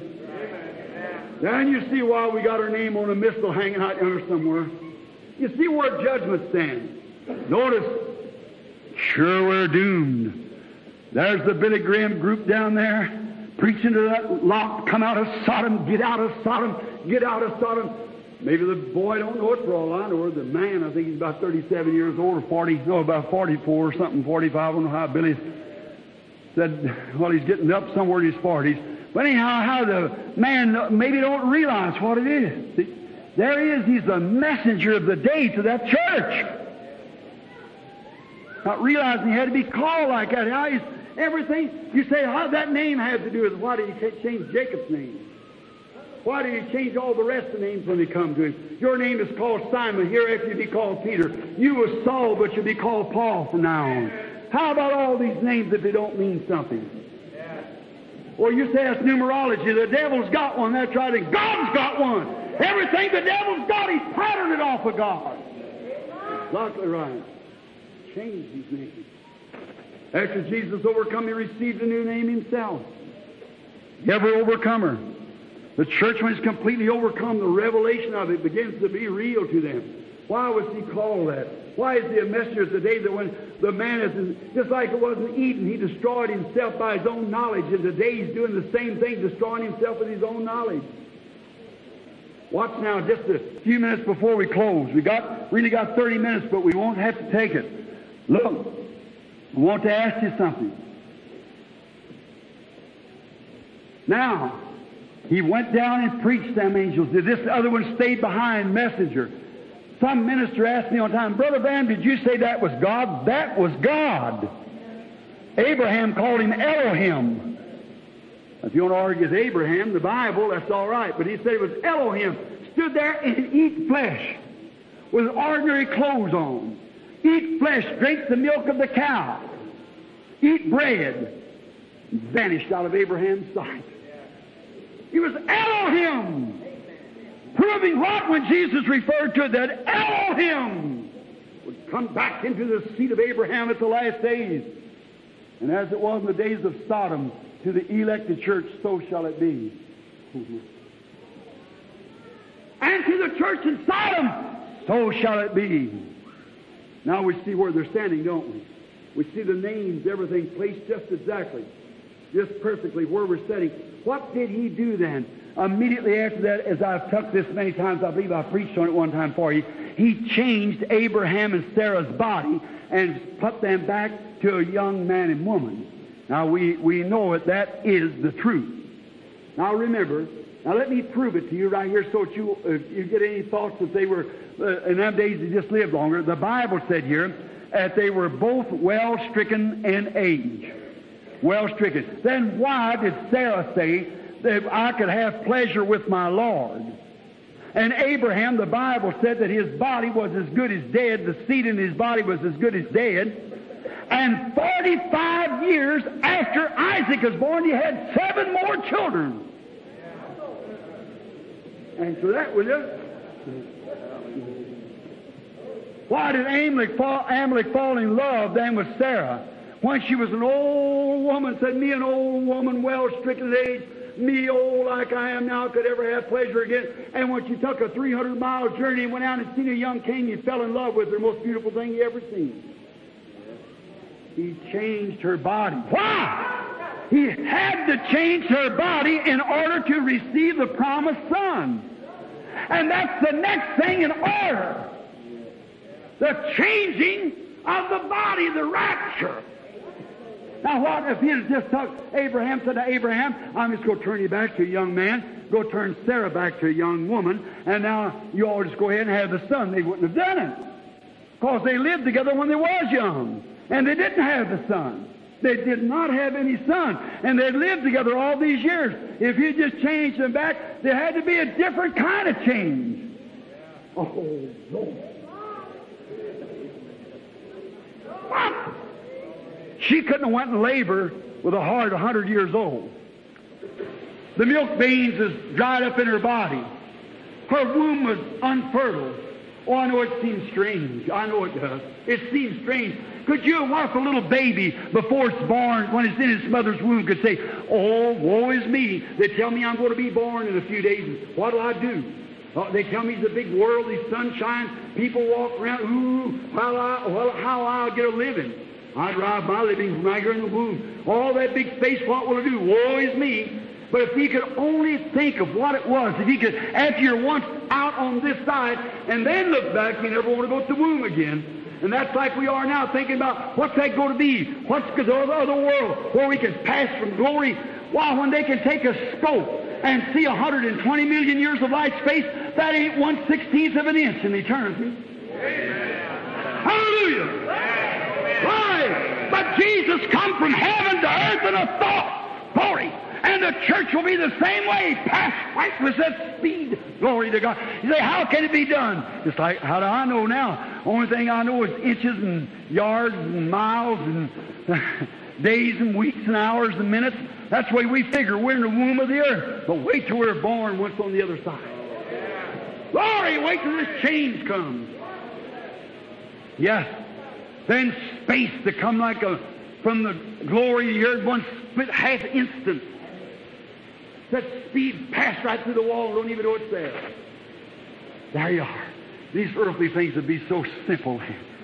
Then you see why we got our name on a missile hanging out yonder somewhere. You see where judgment stands. Notice, sure we're doomed. There's the Billy Graham group down there preaching to that lot, come out of Sodom, get out of Sodom, get out of Sodom. Maybe the boy don't know it for all I know, or the man, I think he's about 37 years old, or 40, no, about 44 or something, 45, I don't know how Billy said, well, he's getting up somewhere in his 40s. But anyhow, how the man maybe don't realize what it is. See, there he is, he's the messenger of the day to that church. Not realizing he had to be called like that. How he's everything. You say, how did that name have to do with it? Why did he change Jacob's name? Why did he change all the rest of the names when they come to him? Your name is called Simon. Hereafter you'll be called Peter. You were Saul, but you'll be called Paul from now on. How about all these names if they don't mean something? Well, you say that's numerology. The devil's got one. That's right. And God's got one. Everything the devil's got, he's patterned it off of God. Exactly right. Change these names. After Jesus overcome, he received a new name himself. Every overcomer. The church, when it's completely overcome, the revelation of it begins to be real to them. Why was he called that? Why is he a messenger of the day that when the man is, just like it was in Eden, he destroyed himself by his own knowledge, and today he's doing the same thing, destroying himself with his own knowledge. Watch now, just a few minutes before we close. We really got 30 minutes, but we won't have to take it. Look, I want to ask you something. Now, he went down and preached them angels. This other one stayed behind, messenger. Some minister asked me one time, Brother Branham, did you say that was God? That was God. Abraham called him Elohim. If you want to argue with Abraham, the Bible, that's all right. But he said it was Elohim. Stood there and eat flesh with ordinary clothes on. Eat flesh, drink the milk of the cow. Eat bread. Vanished out of Abraham's sight. He was Elohim. Proving what when Jesus referred to it, that Elohim would come back into the seat of Abraham at the last days. And as it was in the days of Sodom, to the elected church, so shall it be. And to the church in Sodom, so shall it be. Now we see where they're standing, don't we? We see the names, everything placed just exactly, just perfectly where we're standing. What did he do then? Immediately after that, as I've tucked this many times, I believe I preached on it one time for you, he changed Abraham and Sarah's body and put them back to a young man and woman. Now, we know that is the truth. Now, remember, let me prove it to you right here so that you get any thoughts that they were, in them days they just lived longer. The Bible said here that they were both well-stricken in age. Well-stricken. Then why did Sarah say that I could have pleasure with my Lord? And Abraham, the Bible said that his body was as good as dead. The seed in his body was as good as dead. And 45 years after Isaac was born, he had 7 more children. And so that was it. Why did Amalek fall in love then with Sarah? When she was an old woman, said, me an old woman, well-stricken in age, me old like I am now, could ever have pleasure again. And when she took a 300-mile journey and went out and seen a young king, he fell in love with her, most beautiful thing he ever seen. He changed her body. Why? He had to change her body in order to receive the promised son. And that's the next thing in order. The changing of the body, the rapture. Now what if he had just took Abraham, said to Abraham, I'm just going to turn you back to a young man, go turn Sarah back to a young woman, and now you all just go ahead and have the son. They wouldn't have done it. Because they lived together when they was young. And they didn't have the son. They did not have any son. And they lived together all these years. If you just changed them back, there had to be a different kind of change. Oh, Lord. What? She couldn't have went in labor with a heart 100 years old. The milk veins is dried up in her body. Her womb was unfertile. Oh, I know it seems strange. I know it does. It seems strange. Could you, what if a little baby, before it's born, when it's in its mother's womb, could say, oh, woe is me. They tell me I'm going to be born in a few days. What'll I do? They tell me it's a big worldly sunshine. People walk around, how I'll get a living. I derive my living from right here in the womb. All that big space, what will it do? Woe is me. But if he could only think of what it was, if he could, after you're once out on this side, and then look back, you never want to go to the womb again. And that's like we are now, thinking about what's that going to be? What's the other world where we can pass from glory? Why, when they can take a scope and see 120 million years of light space, that ain't 1/16th of an inch in eternity. Amen. Hallelujah! Amen. Why? But Jesus come from heaven to earth in a thought. Glory. And the church will be the same way, pass right with that speed. Glory to God. You say, how can it be done? It's like, how do I know now? Only thing I know is inches and yards and miles and days and weeks and hours and minutes. That's the way we figure. We're in the womb of the earth. But wait till we're born once on the other side. Glory, wait till this change comes. Yes. Then space to come like from the glory of the earth, one split half instant. That speed passed right through the wall, don't even know it's there. There you are. These earthly things would be so simple.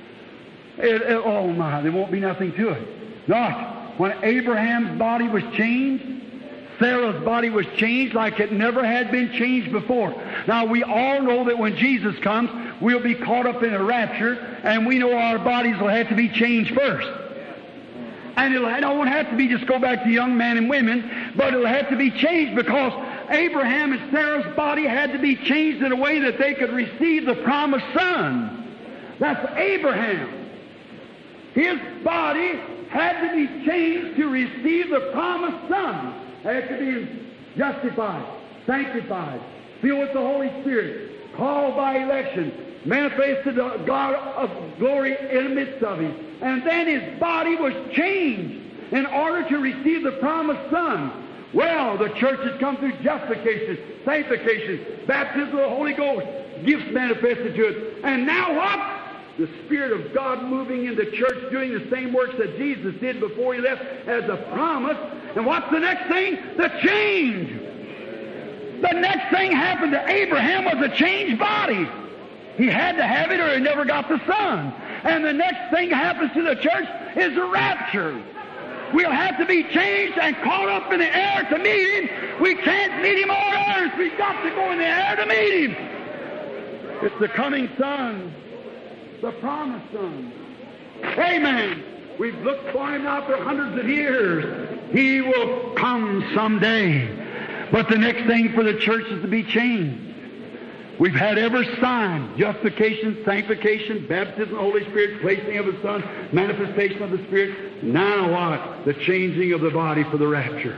Oh my, there won't be nothing to it. Not when Abraham's body was changed, Sarah's body was changed like it never had been changed before. Now we all know that when Jesus comes, we'll be caught up in a rapture, and we know our bodies will have to be changed first. And it won't have to be just go back to young men and women, but it'll have to be changed because Abraham and Sarah's body had to be changed in a way that they could receive the promised son. That's Abraham. His body had to be changed to receive the promised son. After being justified, sanctified, filled with the Holy Spirit, called by election, manifested the God of glory in the midst of him. And then his body was changed in order to receive the promised son. Well, the church has come through justification, sanctification, baptism of the Holy Ghost, gifts manifested to it. And now what? The Spirit of God moving in the church, doing the same works that Jesus did before he left as a promise. And what's the next thing? The change. The next thing happened to Abraham was a changed body. He had to have it or he never got the son. And the next thing happens to the church is the rapture. We'll have to be changed and caught up in the air to meet him. We can't meet him on earth. We've got to go in the air to meet him. It's the coming son, the promised son. Amen. We've looked for him now for hundreds of years. He will come someday. But the next thing for the church is to be changed. We've had every sign: justification, sanctification, baptism of the Holy Spirit, placing of the Son, manifestation of the Spirit. Now what? The changing of the body for the rapture.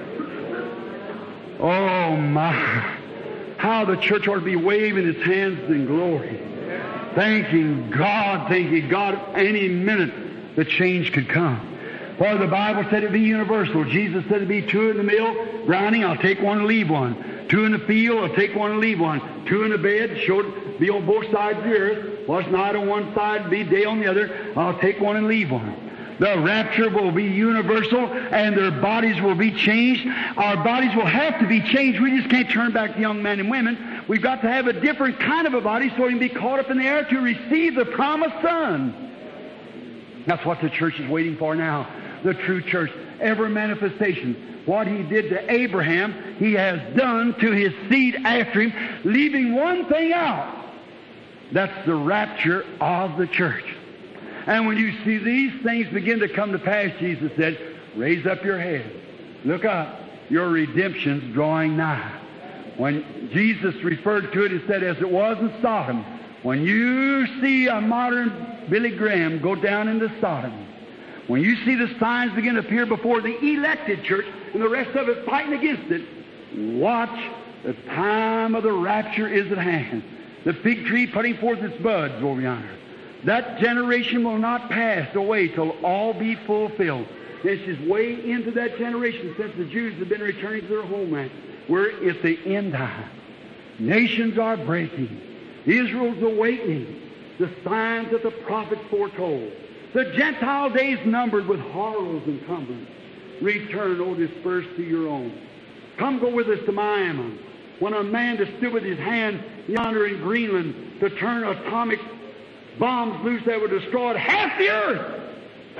Oh my! How the church ought to be waving its hands in glory, thanking God, any minute the change could come. For the Bible said it'd be universal. Jesus said it'd be 2 in the mill, grinding, I'll take one and leave one. 2 in the field, I'll take one and leave one. 2 in the bed, showed be on both sides of the earth. Was night on one side, be day on the other. I'll take one and leave one. The rapture will be universal, and their bodies will be changed. Our bodies will have to be changed. We just can't turn back to young men and women. We've got to have a different kind of a body so we can be caught up in the air to receive the promised son. That's what the church is waiting for now. The true church. Every manifestation. What he did to Abraham, he has done to his seed after him, leaving one thing out. That's the rapture of the church. And when you see these things begin to come to pass, Jesus said, raise up your head. Look up. Your redemption's drawing nigh. When Jesus referred to it, he said, as it was in Sodom, when you see a modern Billy Graham go down into Sodom, when you see the signs begin to appear before the elected church and the rest of it fighting against it, watch. The time of the rapture is at hand. The fig tree putting forth its buds over yonder. That generation will not pass away till all be fulfilled. This is way into that generation since the Jews have been returning to their homeland. We're at the end time. Nations are breaking. Israel's awakening. The signs that the prophets foretold. The Gentile days numbered with horrors and cumbrance. Return, O dispersed to your own. Come go with us to Miami. When a man that stood with his hand yonder in Greenland to turn atomic bombs loose that would destroy half the earth,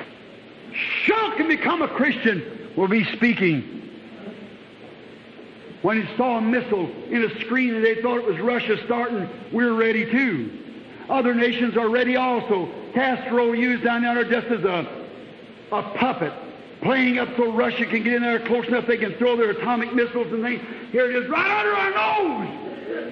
shook and become a Christian, will be speaking. When he saw a missile in a screen and they thought it was Russia starting, we're ready too. Other nations are ready also. Castro used down there just as a puppet, playing up so Russia can get in there close enough they can throw their atomic missiles and things. Here it is, right under our nose.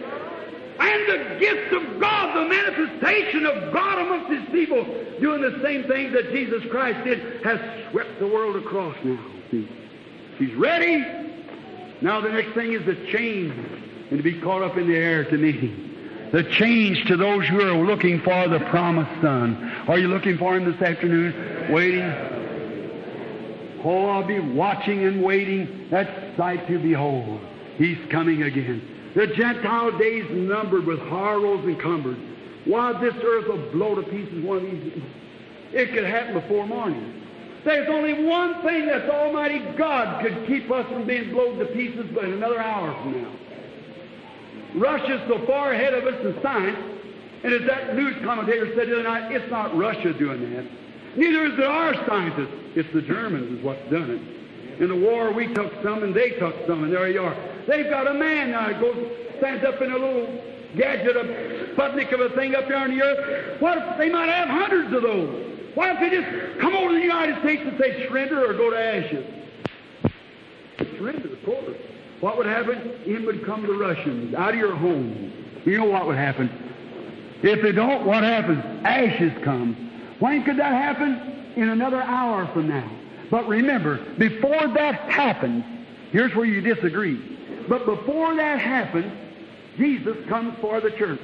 And the gift of God, the manifestation of God amongst His people, doing the same thing that Jesus Christ did, has swept the world across now. See? He's ready. Now the next thing is to change and to be caught up in the air to meet Him. The change to those who are looking for the promised Son. Are you looking for Him this afternoon? Waiting? Oh, I'll be watching and waiting. That sight to behold. He's coming again. The Gentile days numbered with horrors encumbered. Why, this earth will blow to pieces one of these. It could happen before morning. There's only one thing that Almighty God could keep us from being blown to pieces but in another hour from now. Russia's so far ahead of us in science, and as that news commentator said the other night, it's not Russia doing that. Neither is it our scientists. It's the Germans is what's done it. In the war, we took some and they took some, and there you are. They've got a man now that goes, stands up in a little gadget, a Sputnik of a thing up there on the earth. What if they might have hundreds of those? Why if they just come over to the United States and say surrender or go to ashes? Surrender, of course. what would happen? In would come the Russians out of your home. You know what would happen? If they don't, what happens? Ashes come. When could that happen? In another hour from now. But remember, before that happens, here's where you disagree. But before that happens, Jesus comes for the church.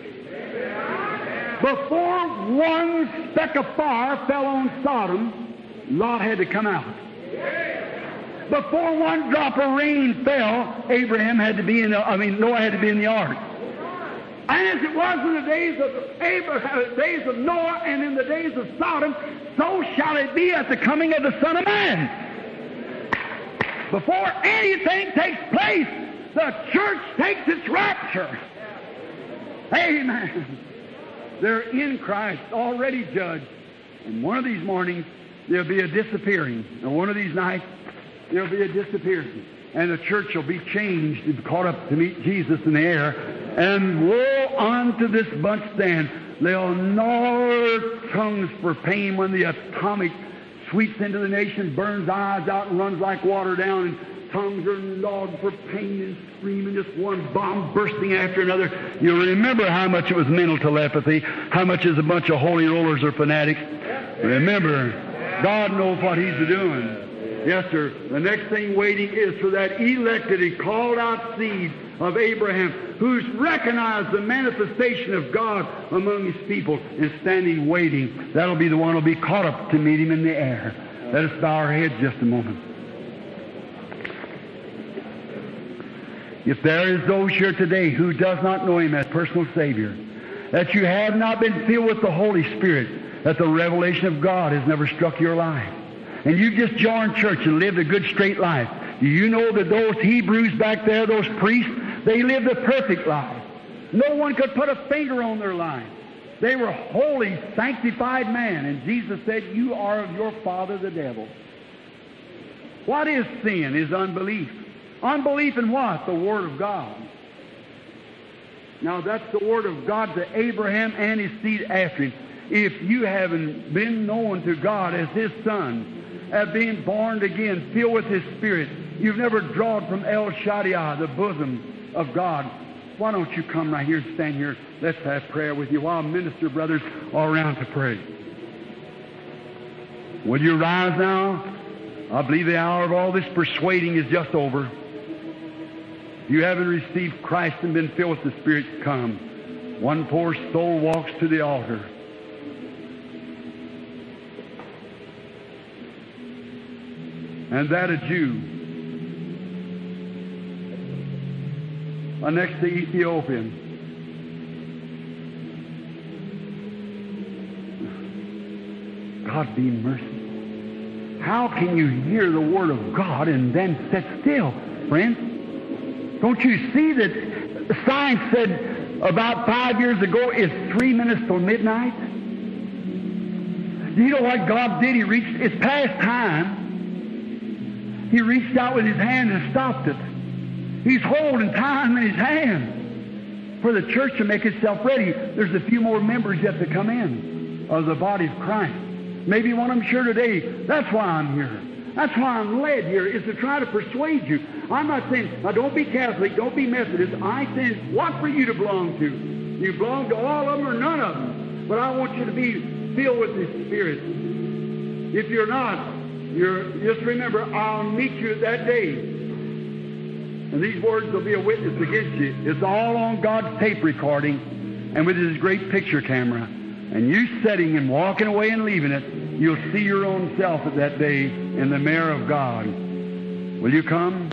Before one speck of fire fell on Sodom, Lot had to come out. Before one drop of rain fell, Noah had to be in the ark. And as it was in the days of Abraham, days of Noah, and in the days of Sodom, so shall it be at the coming of the Son of Man. Before anything takes place, the church takes its rapture. Amen. They're in Christ, already judged. And one of these mornings, there'll be a disappearing. And one of these nights, there'll be a disappearing. And the church will be changed and caught up to meet Jesus in the air. And woe unto this bunch then. They'll gnaw their tongues for pain when the atomic sweeps into the nation, burns eyes out and runs like water down, and tongues are gnawed for pain and screaming, just one bomb bursting after another. You'll remember how much it was mental telepathy, how much is a bunch of holy rollers or fanatics. Remember, God knows what He's doing. Yes, sir. The next thing waiting is for that elected and called out seed of Abraham, who's recognized the manifestation of God among His people and standing waiting. That'll be the one who'll be caught up to meet Him in the air. Let us bow our heads just a moment. If there is those here today who does not know Him as personal Savior, that you have not been filled with the Holy Spirit, that the revelation of God has never struck your life, and you just joined church and lived a good straight life, do you know that those Hebrews back there, those priests, they lived a perfect life? No one could put a finger on their life. They were holy, sanctified men. And Jesus said, you are of your father the devil. What is sin? Is unbelief. Unbelief in what? The Word of God. Now that's the Word of God to Abraham and his seed after him. If you haven't been known to God as His Son, as being born again, filled with His Spirit, you've never drawn from El Shaddai, the bosom of God, why don't you come right here and stand here? Let's have prayer with you while minister brothers are around to pray. Will you rise now? I believe the hour of all this persuading is just over. If you haven't received Christ and been filled with the Spirit, come. One poor soul walks to the altar. And that a Jew. Next to Ethiopian. God be merciful. How can you hear the Word of God and then sit still, friends? Don't you see that science said about 5 years ago it's 3 minutes till midnight? Do you know what God did? It's past time. He reached out with His hand and stopped it. He's holding time in His hand for the church to make itself ready. There's a few more members yet to come in of the body of Christ. Maybe one of them sure today. That's why I'm here. That's why I'm led here, is to try to persuade you. I'm not saying, now don't be Catholic, don't be Methodist. I say, what for you to belong to? You belong to all of them or none of them. But I want you to be filled with the Spirit. If you're not, just remember, I'll meet you that day. And these words will be a witness against you. It's all on God's tape recording and with His great picture camera. And you setting and walking away and leaving it, you'll see your own self at that day in the mirror of God. Will you come?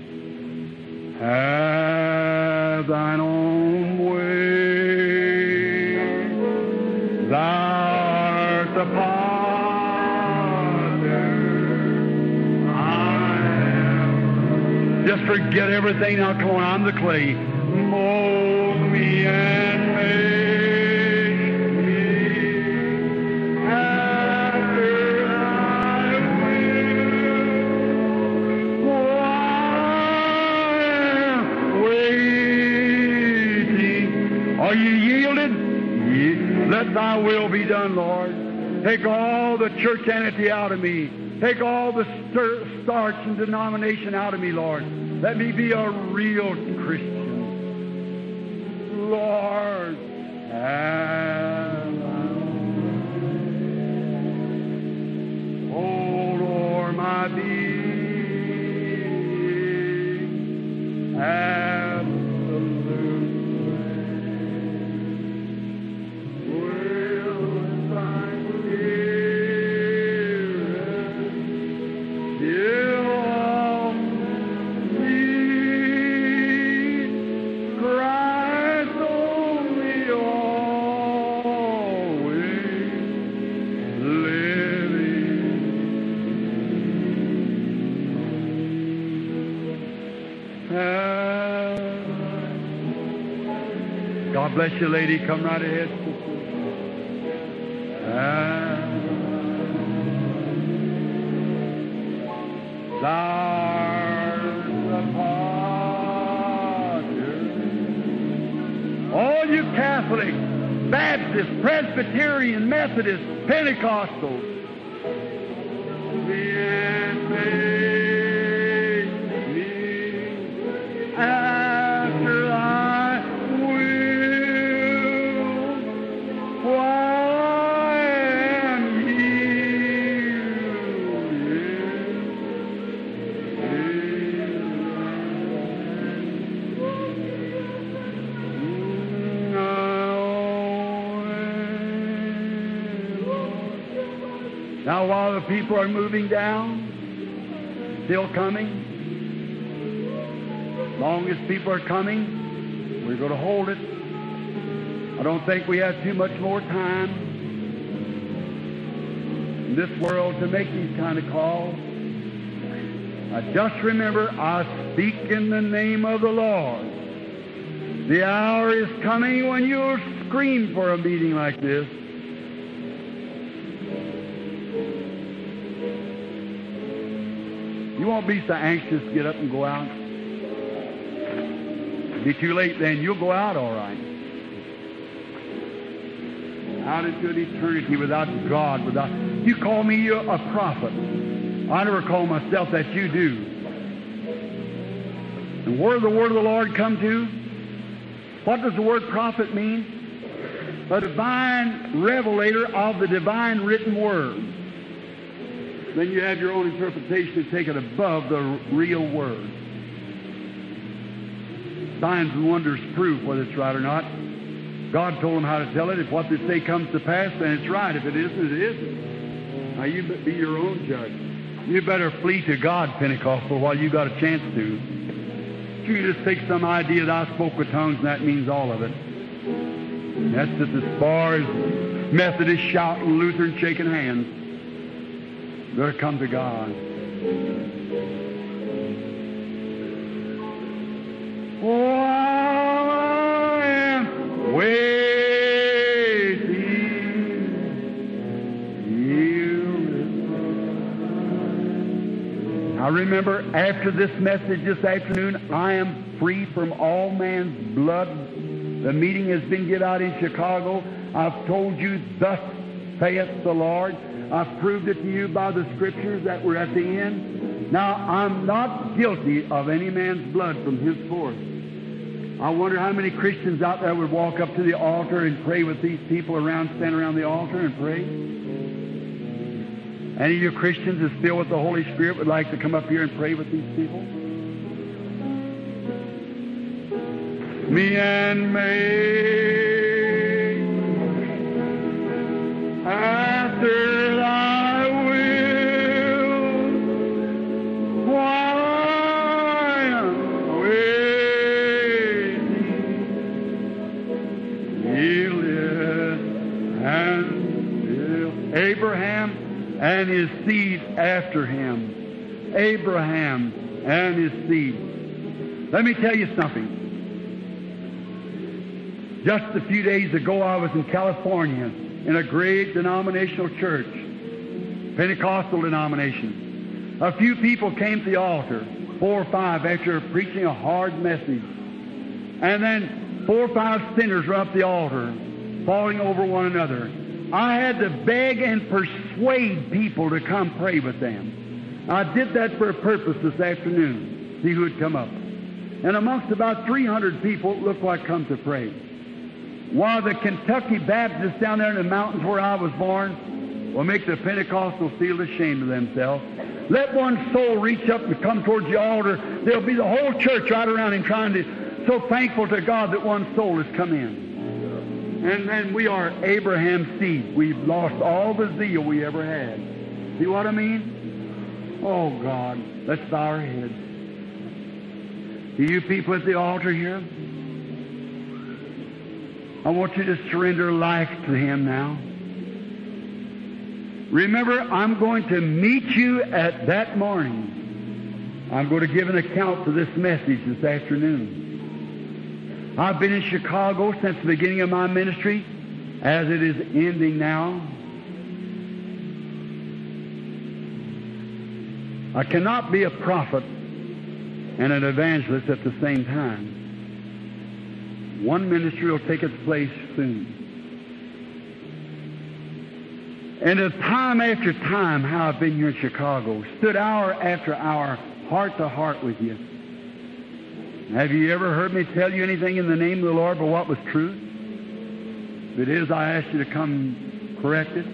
Have thine own way. Thou art the potter. Just forget everything now. Come on, I'm the clay. Mold me and make me after I will. While waiting. Are you yielded? Let Thy will be done, Lord. Take all the church entity out of me. Take all the starch and denomination out of me, Lord. Let me be a real Christian. Lord, oh Lord, my being, absolute, will find God bless you, lady. Come right ahead. All you Catholics, Baptists, Presbyterian, Methodists, Pentecostals, after thy will, while I am Now, while the people are moving down, still coming, as long as people are coming, we're going to hold it. I don't think we have too much more time in this world to make these kind of calls. I just remember, I speak in the name of the Lord. The hour is coming when you'll scream for a meeting like this. You won't be so anxious to get up and go out. It'll be too late then. You'll go out all right. Out into an eternity without God. You call me a prophet. I never call myself that. You do. And where does the word of the Lord come to? What does the word prophet mean? A divine revelator of the divine written word. Then you have your own interpretation and take it above the real word. Signs and wonders prove whether it's right or not. God told them how to tell it. If what they say comes to pass, then it's right. If it isn't, it isn't. Now you be your own judge. You better flee to God, Pentecostal, while you got a chance to. You just take some idea that I spoke with tongues and that means all of it. That's just as far as Methodists shouting, Lutheran shaking hands. Better come to God. Oh, I am waiting. I remember after this message this afternoon, I am free from all man's blood. The meeting has been given out in Chicago. I've told you, thus saith the Lord. I've proved it to you by the scriptures that were at the end. Now, I'm not guilty of any man's blood from henceforth. I wonder how many Christians out there would walk up to the altar and pray with these people stand around the altar and pray. Any of you Christians that's filled with the Holy Spirit would like to come up here and pray with these people? Me and May, after thy will, while I am waiting, he lived and lived. Abraham and his seed after him. Abraham and his seed. Let me tell you something. Just a few days ago, I was in California in a great denominational church, Pentecostal denomination. A few people came to the altar, 4 or 5, after preaching a hard message. And then 4 or 5 sinners were up the altar, falling over one another. I had to beg and persuade people to come pray with them. I did that for a purpose this afternoon, see who would come up. And amongst about 300 people, it looked like come to pray. While the Kentucky Baptists down there in the mountains where I was born will make the Pentecostals feel ashamed of themselves. Let one soul reach up and come towards the altar. There'll be the whole church right around him trying to, so thankful to God that one soul has come in. And we are Abraham's seed. We've lost all the zeal we ever had. See what I mean? Oh, God, let's bow our heads. To you people at the altar here, I want you to surrender life to Him now. Remember, I'm going to meet you at that morning. I'm going to give an account for this message this afternoon. I've been in Chicago since the beginning of my ministry, as it is ending now. I cannot be a prophet and an evangelist at the same time. One ministry will take its place soon. And as time after time, how I've been here in Chicago, stood hour after hour, heart to heart with you. Have you ever heard me tell you anything in the name of the Lord but what was truth? If it is, I ask you to come correct it.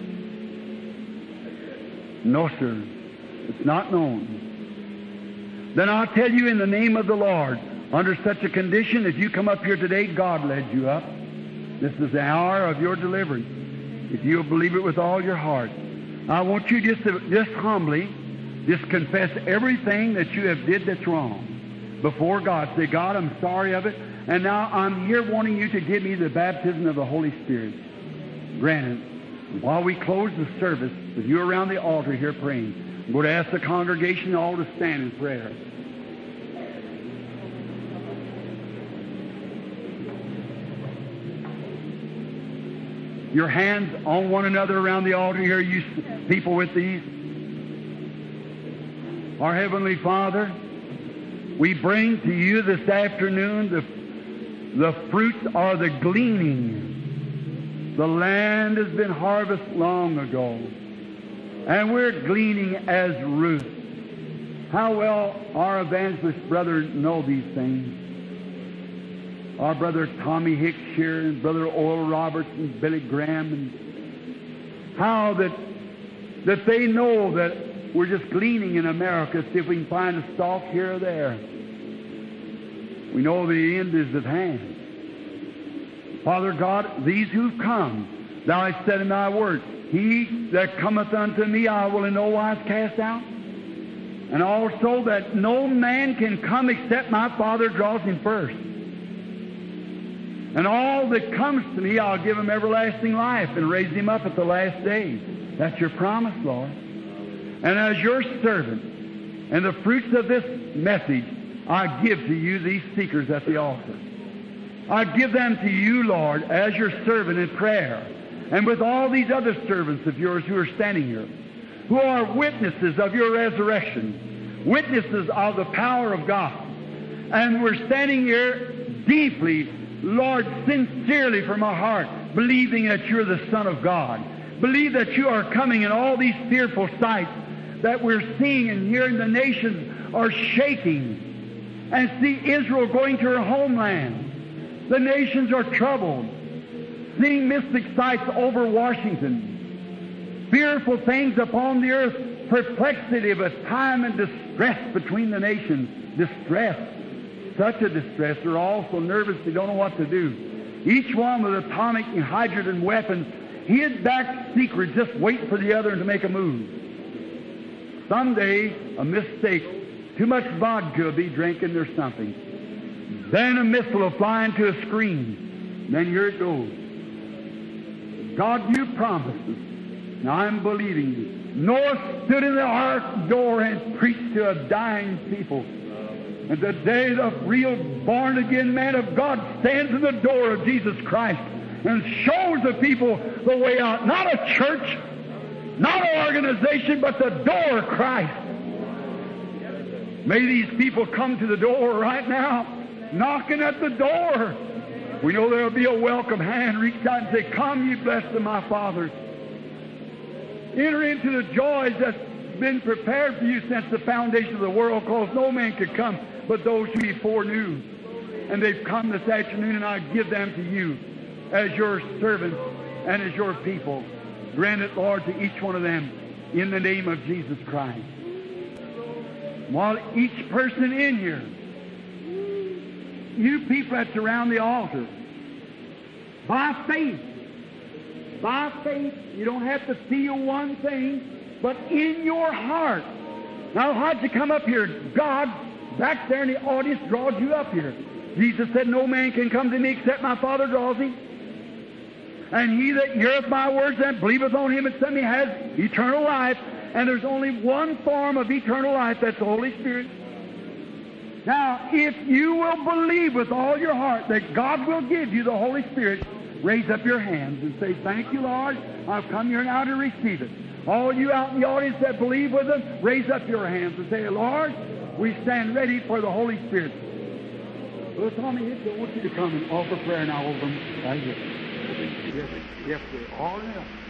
No, sir. It's not known. Then I'll tell you in the name of the Lord, under such a condition, if you come up here today, God led you up. This is the hour of your deliverance. If you'll believe it with all your heart. I want you just humbly, just confess everything that you have did that's wrong before God. Say, God, I'm sorry of it, and now I'm here wanting you to give me the baptism of the Holy Spirit. Granted, while we close the service, with you around the altar here praying, I'm going to ask the congregation all to stand in prayer. Your hands on one another around the altar here, you people with these. Our Heavenly Father, we bring to you this afternoon the fruits are the gleaning. The land has been harvested long ago, and we're gleaning as Ruth. How well our evangelist brothers know these things. Our brother Tommy Hicks here, and brother Oral Roberts and Billy Graham, and how that they know that we're just gleaning in America, see if we can find a stalk here or there. We know the end is at hand. Father God, these who've come, thou hast said in thy word, he that cometh unto me I will in no wise cast out. And also that no man can come except my Father draws him first. And all that comes to me, I'll give him everlasting life and raise him up at the last day. That's your promise, Lord. And as your servant, and the fruits of this message, I give to you these seekers at the altar. I give them to you, Lord, as your servant in prayer, and with all these other servants of yours who are standing here, who are witnesses of your resurrection, witnesses of the power of God. And we're standing here deeply, Lord, sincerely from our heart, believing that you're the Son of God. Believe that you are coming, and all these fearful sights that we're seeing and hearing, the nations are shaking. And see Israel going to her homeland. The nations are troubled. Seeing mystic sights over Washington. Fearful things upon the earth. Perplexity of a time and distress between the nations. Distress. Such a distress. They're all so nervous they don't know what to do. Each one with atomic and hydrogen weapons, hid back secret, just waiting for the other to make a move. Someday, a mistake, too much vodka will be drinking or something. Then a missile will fly into a screen. Then here it goes. God, you promised us. Now I'm believing you. Noah stood in the ark door and preached to a dying people. And today the real born-again man of God stands in the door of Jesus Christ and shows the people the way out. Not a church, not an organization, but the door of Christ. May these people come to the door right now, knocking at the door. We know there will be a welcome hand reach out and say, come, ye blessed of my fathers. Enter into the joys that been prepared for you since the foundation of the world, because no man could come but those who He foreknew. And they've come this afternoon, and I give them to you as your servants and as your people. Grant it, Lord, to each one of them in the name of Jesus Christ. While each person in here, you people that surround the altar, by faith, you don't have to feel one thing, but in your heart. Now, how'd you come up here? God, back there in the audience, drawed you up here. Jesus said, no man can come to me except my Father draws him. And he that heareth my words and believeth on him that sent me has eternal life. And there's only one form of eternal life, that's the Holy Spirit. Now, if you will believe with all your heart that God will give you the Holy Spirit, raise up your hands and say, thank you, Lord. I've come here now to receive it. All you out in the audience that believe with them, raise up your hands and say, Lord, we stand ready for the Holy Spirit. Well, Tommy, I want you to come and offer prayer now over them right here. Yes, sir. All right.